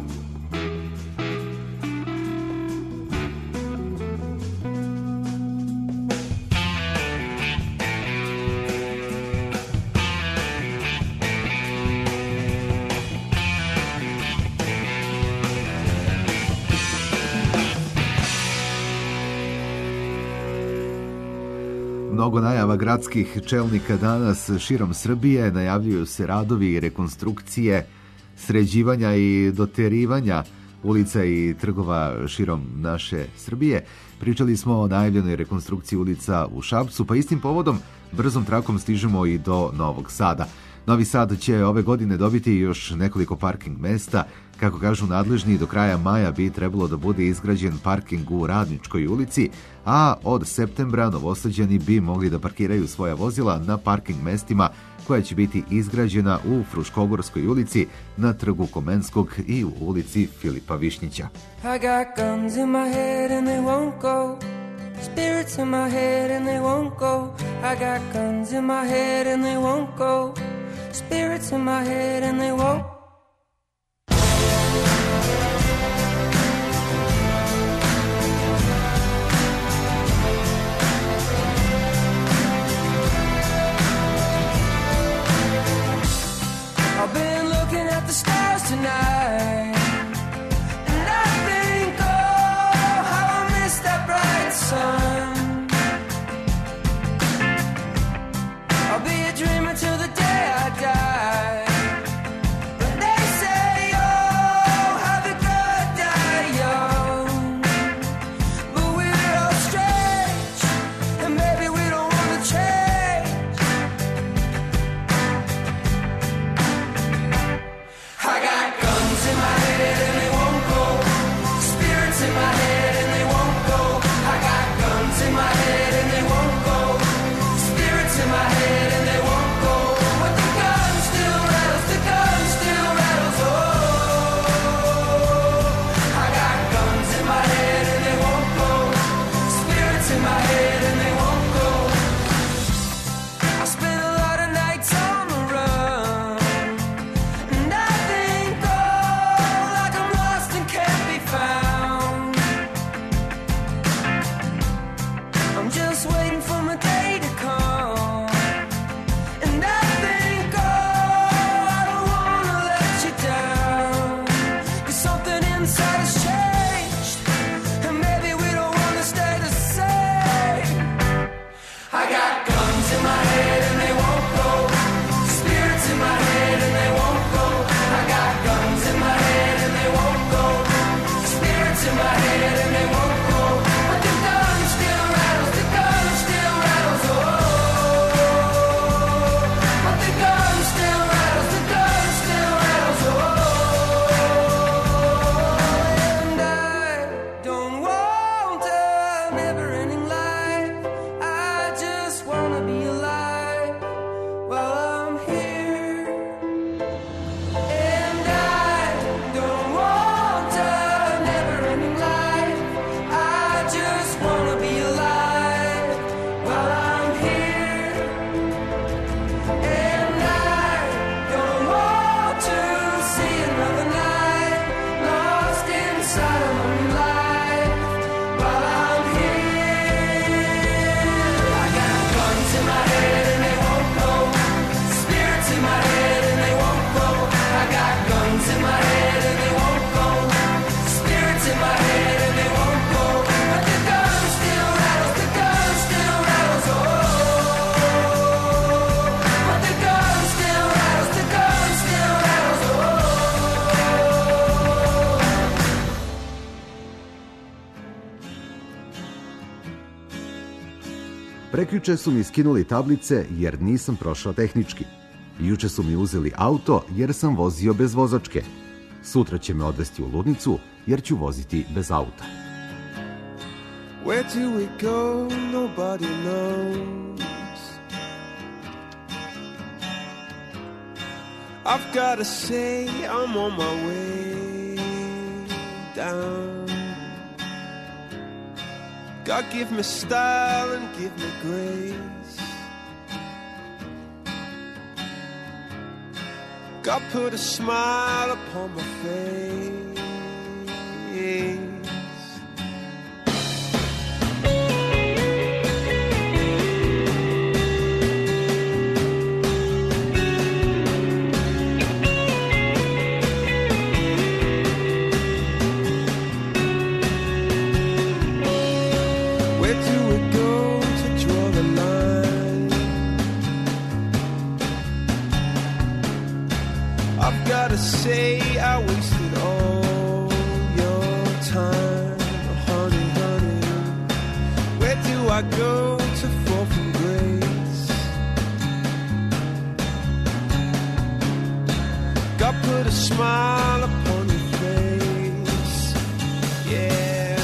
Mnogo najava gradskih čelnika danas širom Srbije, najavljuju se radovi i rekonstrukcije, sređivanja i doterivanja ulica i trgova širom naše Srbije. Pričali smo o najavljenoj rekonstrukciji ulica u Šapcu, pa istim povodom brzom trakom stižemo i do Novog Sada. Novi Sad će ove godine dobiti još nekoliko parking mesta. Kako kažu nadležni, do kraja maja bi trebalo da bude izgrađen parking u Radničkoj ulici, a od septembra Novosađani bi mogli da parkiraju svoja vozila na parking mestima koja će biti izgrađena u Fruškogorskoj ulici, na Trgu Komenskog i u ulici Filipa Višnjića. I got guns in my head and they won't go. Spirits in my head and they won't go. I got guns in my head and they won't go. Spirits in my head and they won't. I've been looking at the stars tonight, and I think, oh, how I miss that bright sun. I'll be a dreamer till the day I die, but Prekjuče su mi skinuli tablice jer nisam prošao tehnički. Juče su mi uzeli auto jer sam vozio bez vozačke. Sutra će me odvesti u ludnicu jer ću voziti bez auta. Where do we go? Nobody knows. I've gotta say I'm on my way down. God give me style and give me grace. God put a smile upon my face. Say I wasted all your time, honey, honey. Where do I go to fall from grace? God put a smile upon your face, yeah.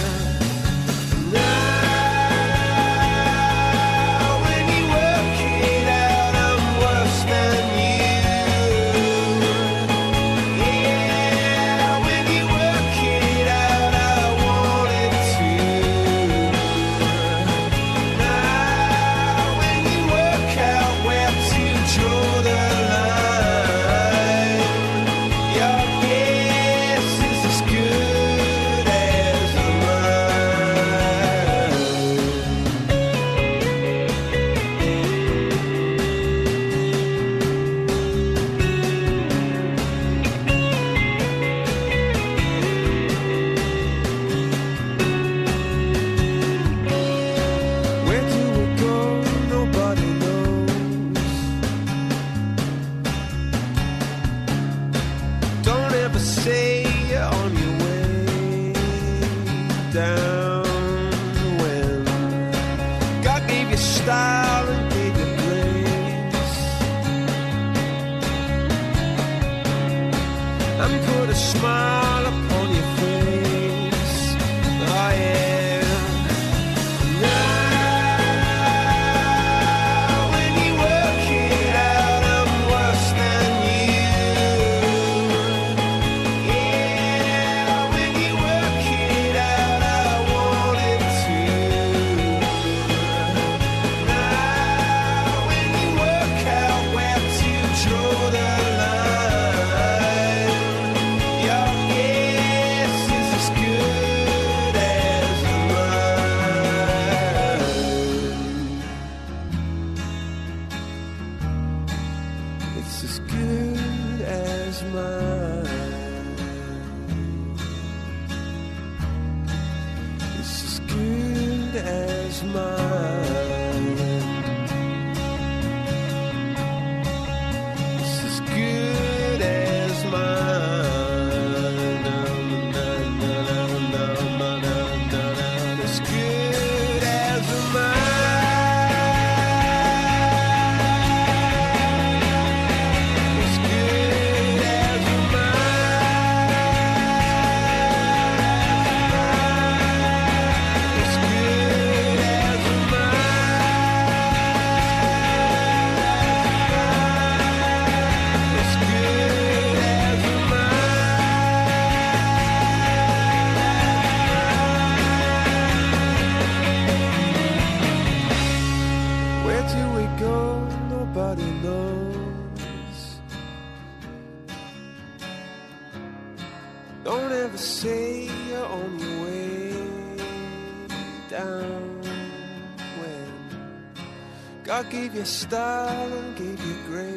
God gave you style and gave you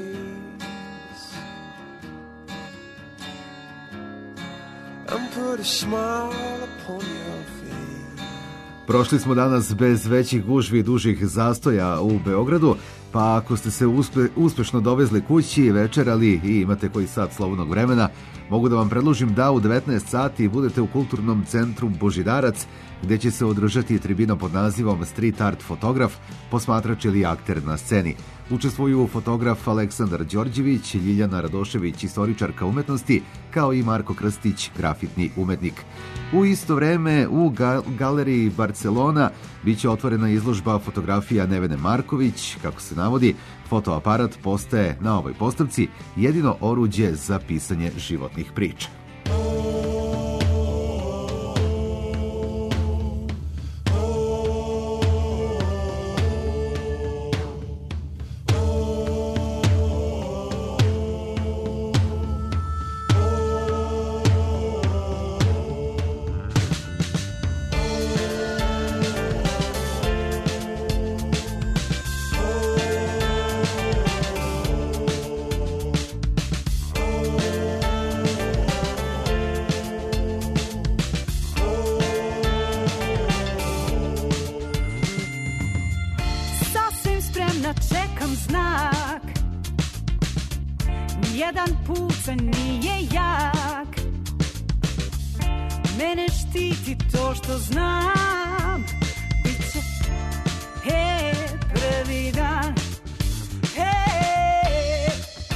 grace, and put a smile upon your face. Prošli smo danas bez većih gužvi i dužih zastoja u Beogradu. Pa ako ste se uspešno dovezli kući, večerali i imate koji sat slobodnog vremena, mogu da vam predložim da u 19 sati budete u kulturnom centru Božidarac, gde će se održati tribina pod nazivom Street Art Fotograf, posmatrač ili akter na sceni. Učestvuju fotograf Aleksandar Đorđević, Ljiljana Radošević, istoričarka umetnosti, kao i Marko Krstić, grafitni umetnik. U isto vreme u galeriji Barcelona biće otvorena izložba fotografija Nevene Marković. Kako se navodi, fotoaparat postaje na ovoj postavci jedino oruđe za pisanje životnih priča. Jedan pucanj nije jak, mene štiti to što znam. Biće, hej, prvi dan, hej.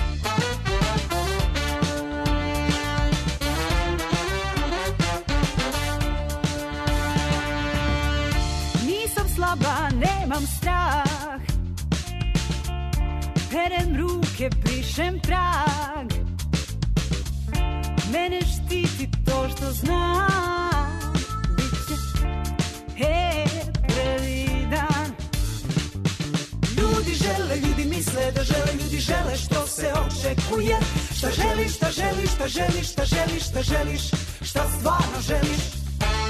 Nisam slaba, nemam strah, perem ruke, brišem trag. Mene štiti to što znam. Biće, hej, prvi dan. Ljudi žele, ljudi misle da žele, ljudi žele što se očekuje. Šta želiš, šta želiš, šta želiš, šta želiš, šta želiš, šta stvarno želiš.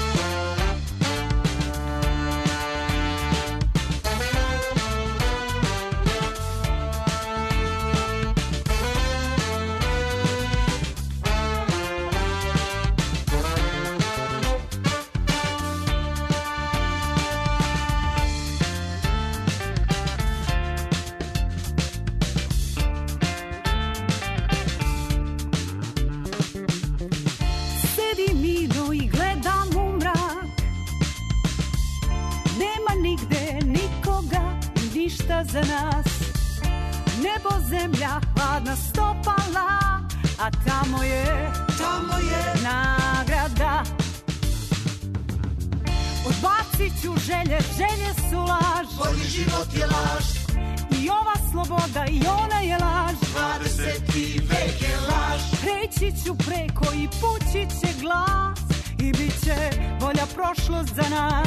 Za nas nebo, zemlja, hladna stopala, a tamo je nagrada. Odbacit ću želje, želje su laž, bolji život je laž, i ova sloboda i ona je laž, 20. vek je laž. Preći ću preko i pući će glas, i bit će bolja prošlost za nas.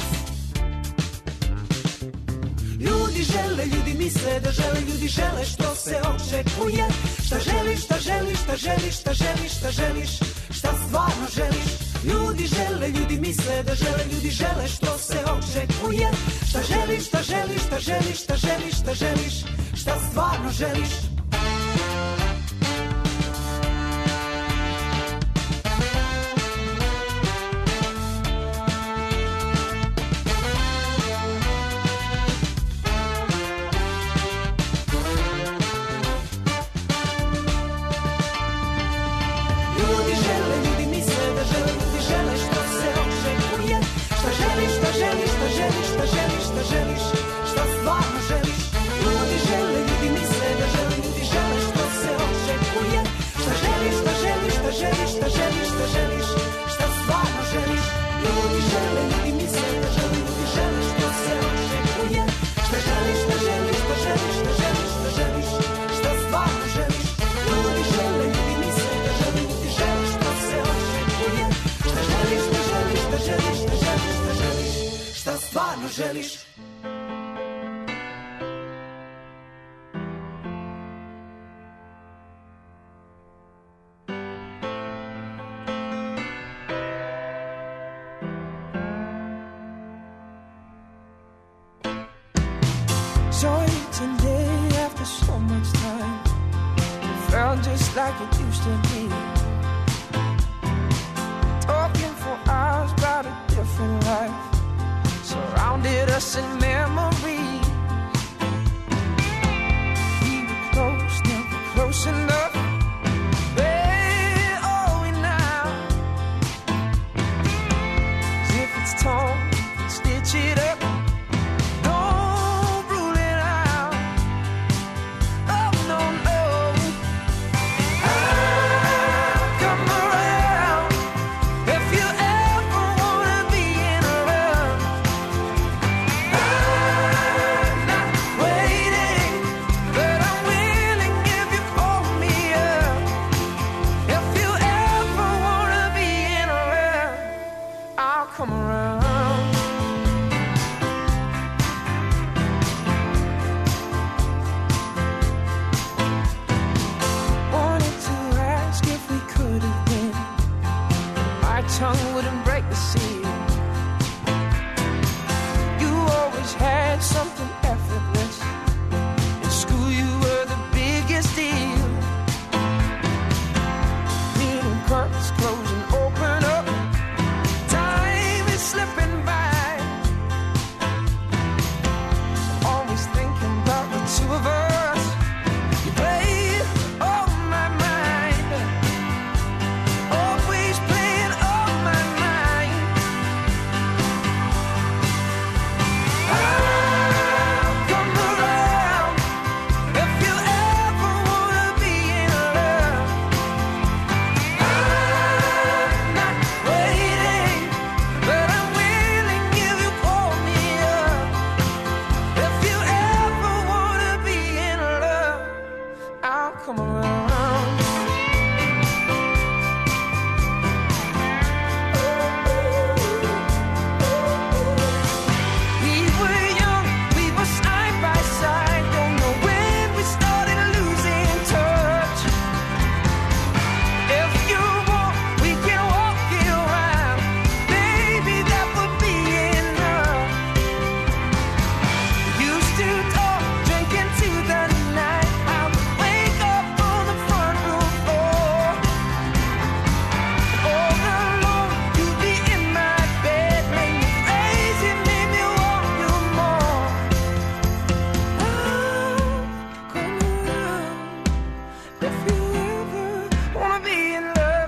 Ljudi žele, ljudi misle da žele, ljudi žele što se očekuje. Šta želiš, šta želiš, šta želiš, šta želiš, šta želiš, šta stvarno želiš. Ljudi žele, ljudi misle da žele, ljudi žele što se očekuje. Šta želiš, šta želiš, šta želiš, šta želiš, šta želiš, šta stvarno želiš. Želiš. Joy today after so much time. It felt just like it used to be. Talking for hours about a different life. Surrounded us in memory. loosened up. Hey, oh, now. As if it's torn, stitch it up. Don't rule it out. Oh, no, no. I'll come around if you ever wanna be in love. I'm not waiting, but I'm willing if you call me up. If you ever wanna be in love, I'll come around. Wanted to ask if we could have been. My tongue wouldn't break the seal. You always had something effortless. In school you were the biggest deal. Reading curtains close and open up. Time is slipping by. Always thinking about the two of us. You played on my mind. Always playing on my mind. I'll come around if you ever wanna be in love. I'm not waiting, but I'm willing if you call me up. If you ever wanna be in love, I'll come around. We were young, we were side by side. Don't know when we started losing touch. If you want, we can walk it around. Maybe that would be enough. Used to talk, drinking to the night. I would wake up on the front room floor. All alone, you'd be in my bed. Made me crazy, made me want you more. I'll come around if you ever wanna be in love.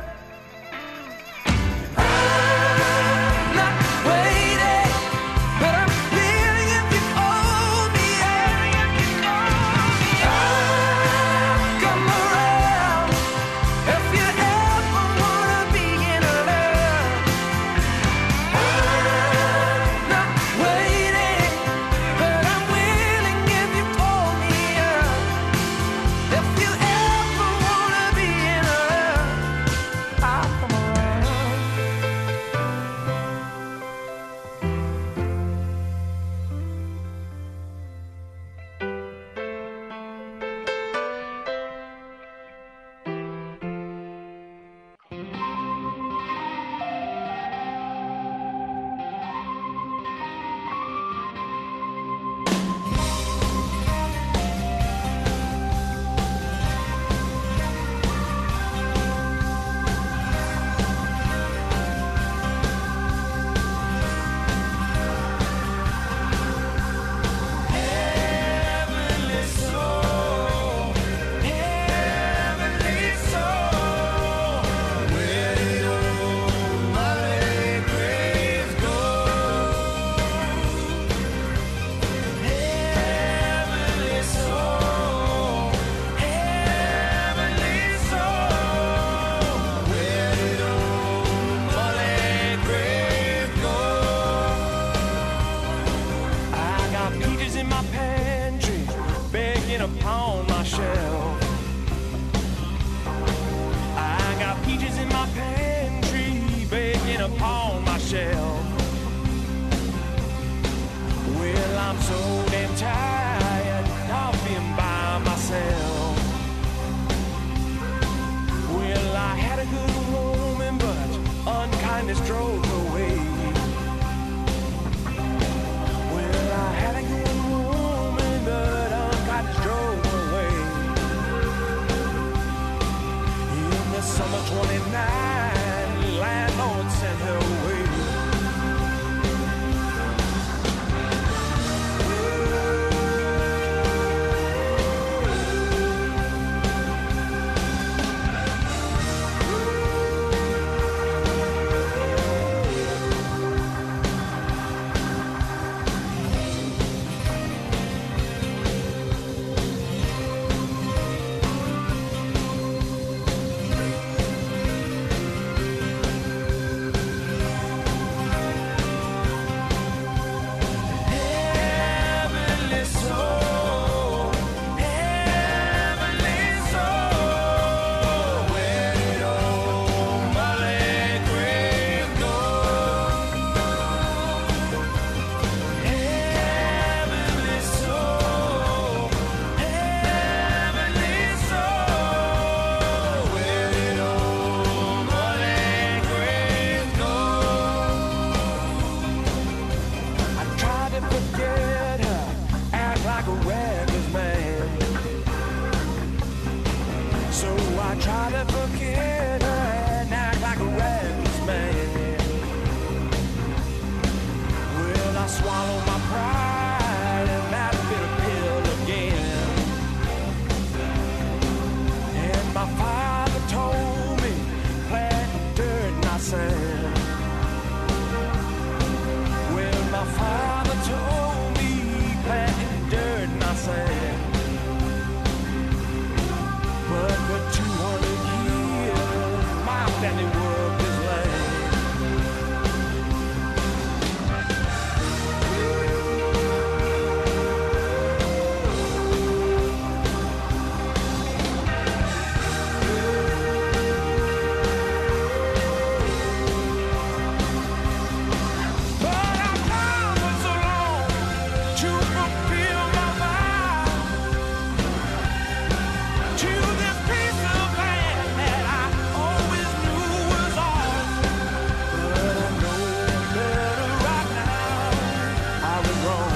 I'm not waiting, but I'm feeling if you hold me up. I'll come around if you ever wanna be in love. I'm not waiting, but I'm willing if you call me up. If you ever wanna be in love, I'll come around. Heavenly soul, heavenly soul, where did old Molly Graves go? Heavenly soul, heavenly soul, where did old Molly Graves go? I got peaches in my pantry, begging upon my shelf. I got peaches in my pantry, begging upon my shelf. Well, I'm so damn tired of being by myself. Well, I had a good woman, but unkindness drove her away. Well, I had a good woman, but unkindness drove her away. In the summer 29, landlord sent her away. I try to forget her and act like a reckless man. Will I swallow my pride and that bitter pill again? And my father told me, plant dirt, not sand. Well, my father told me, plant dirt, not sand. But for 200 years, my family worked this land. But I promised so long to fulfill my vow to this piece of land that I always knew was ours. But I know better right now. I was wrong.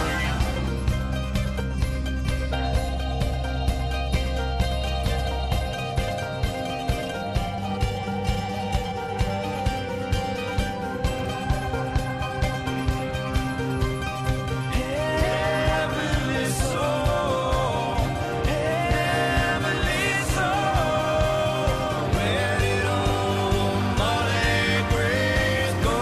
Heavenly soul, heavenly soul, where did old Molly Grace go?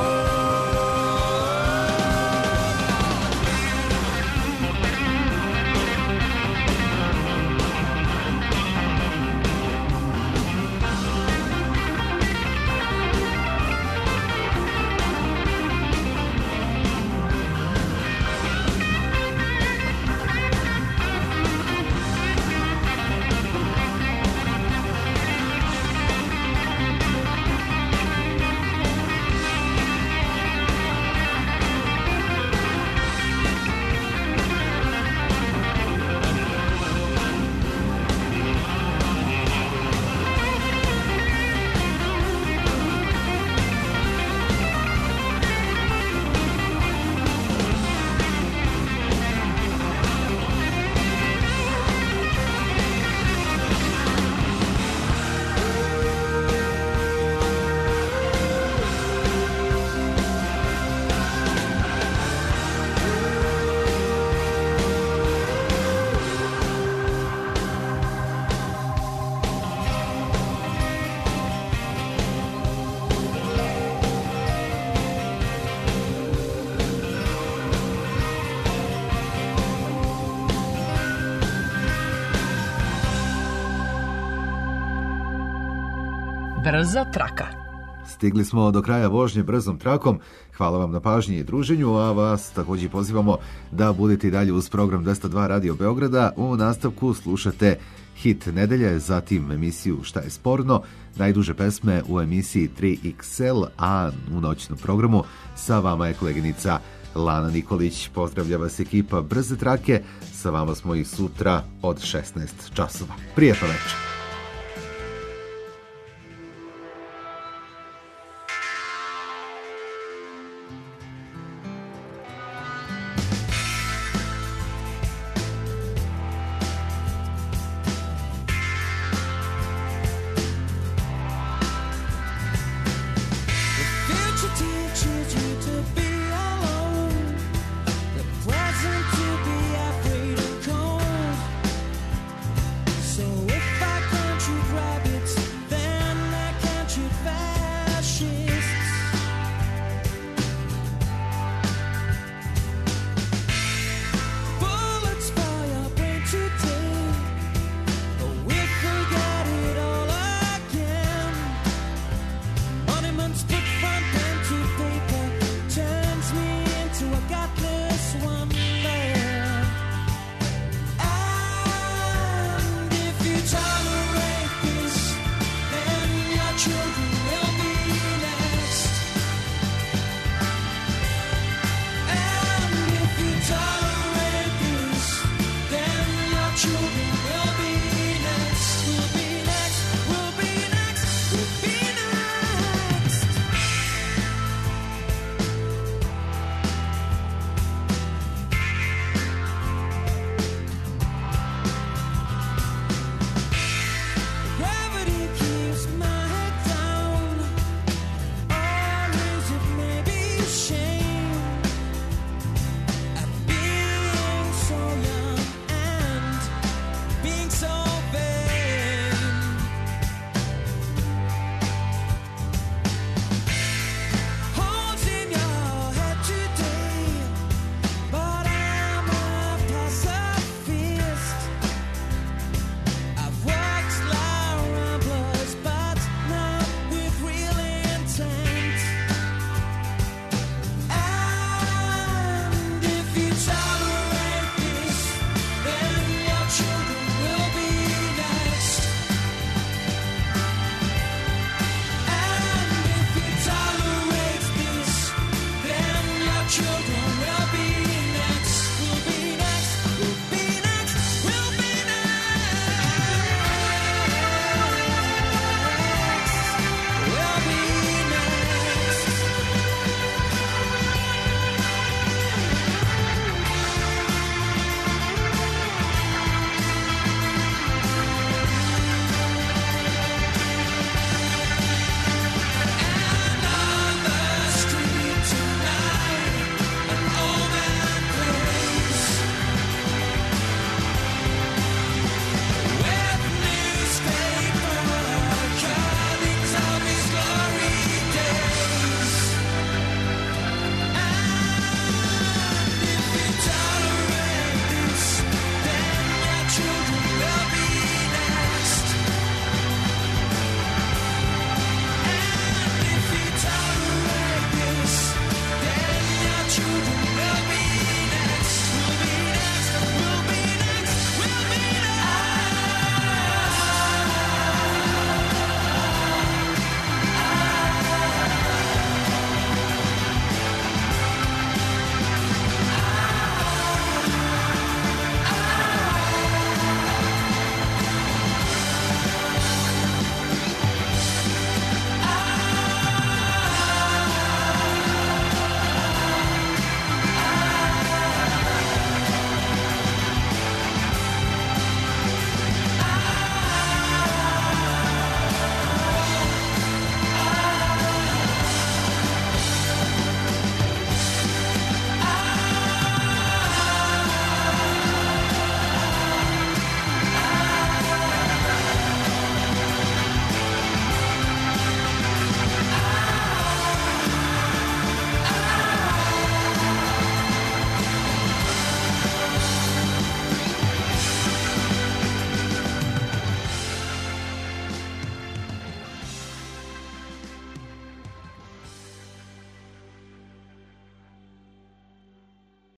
Brza traka. Stigli smo do kraja vožnje brzom trakom. Hvala vam na pažnji i druženju, a vas također pozivamo da budete i dalje uz program 202 Radio Beograda. U nastavku slušate hit nedelje, zatim emisiju Šta je sporno, najduže pesme u emisiji 3XL, a u noćnom programu sa vama je koleginica Lana Nikolić. Pozdravlja vas ekipa Brze trake, sa vama smo i sutra od 16 časova. Prijetno večer.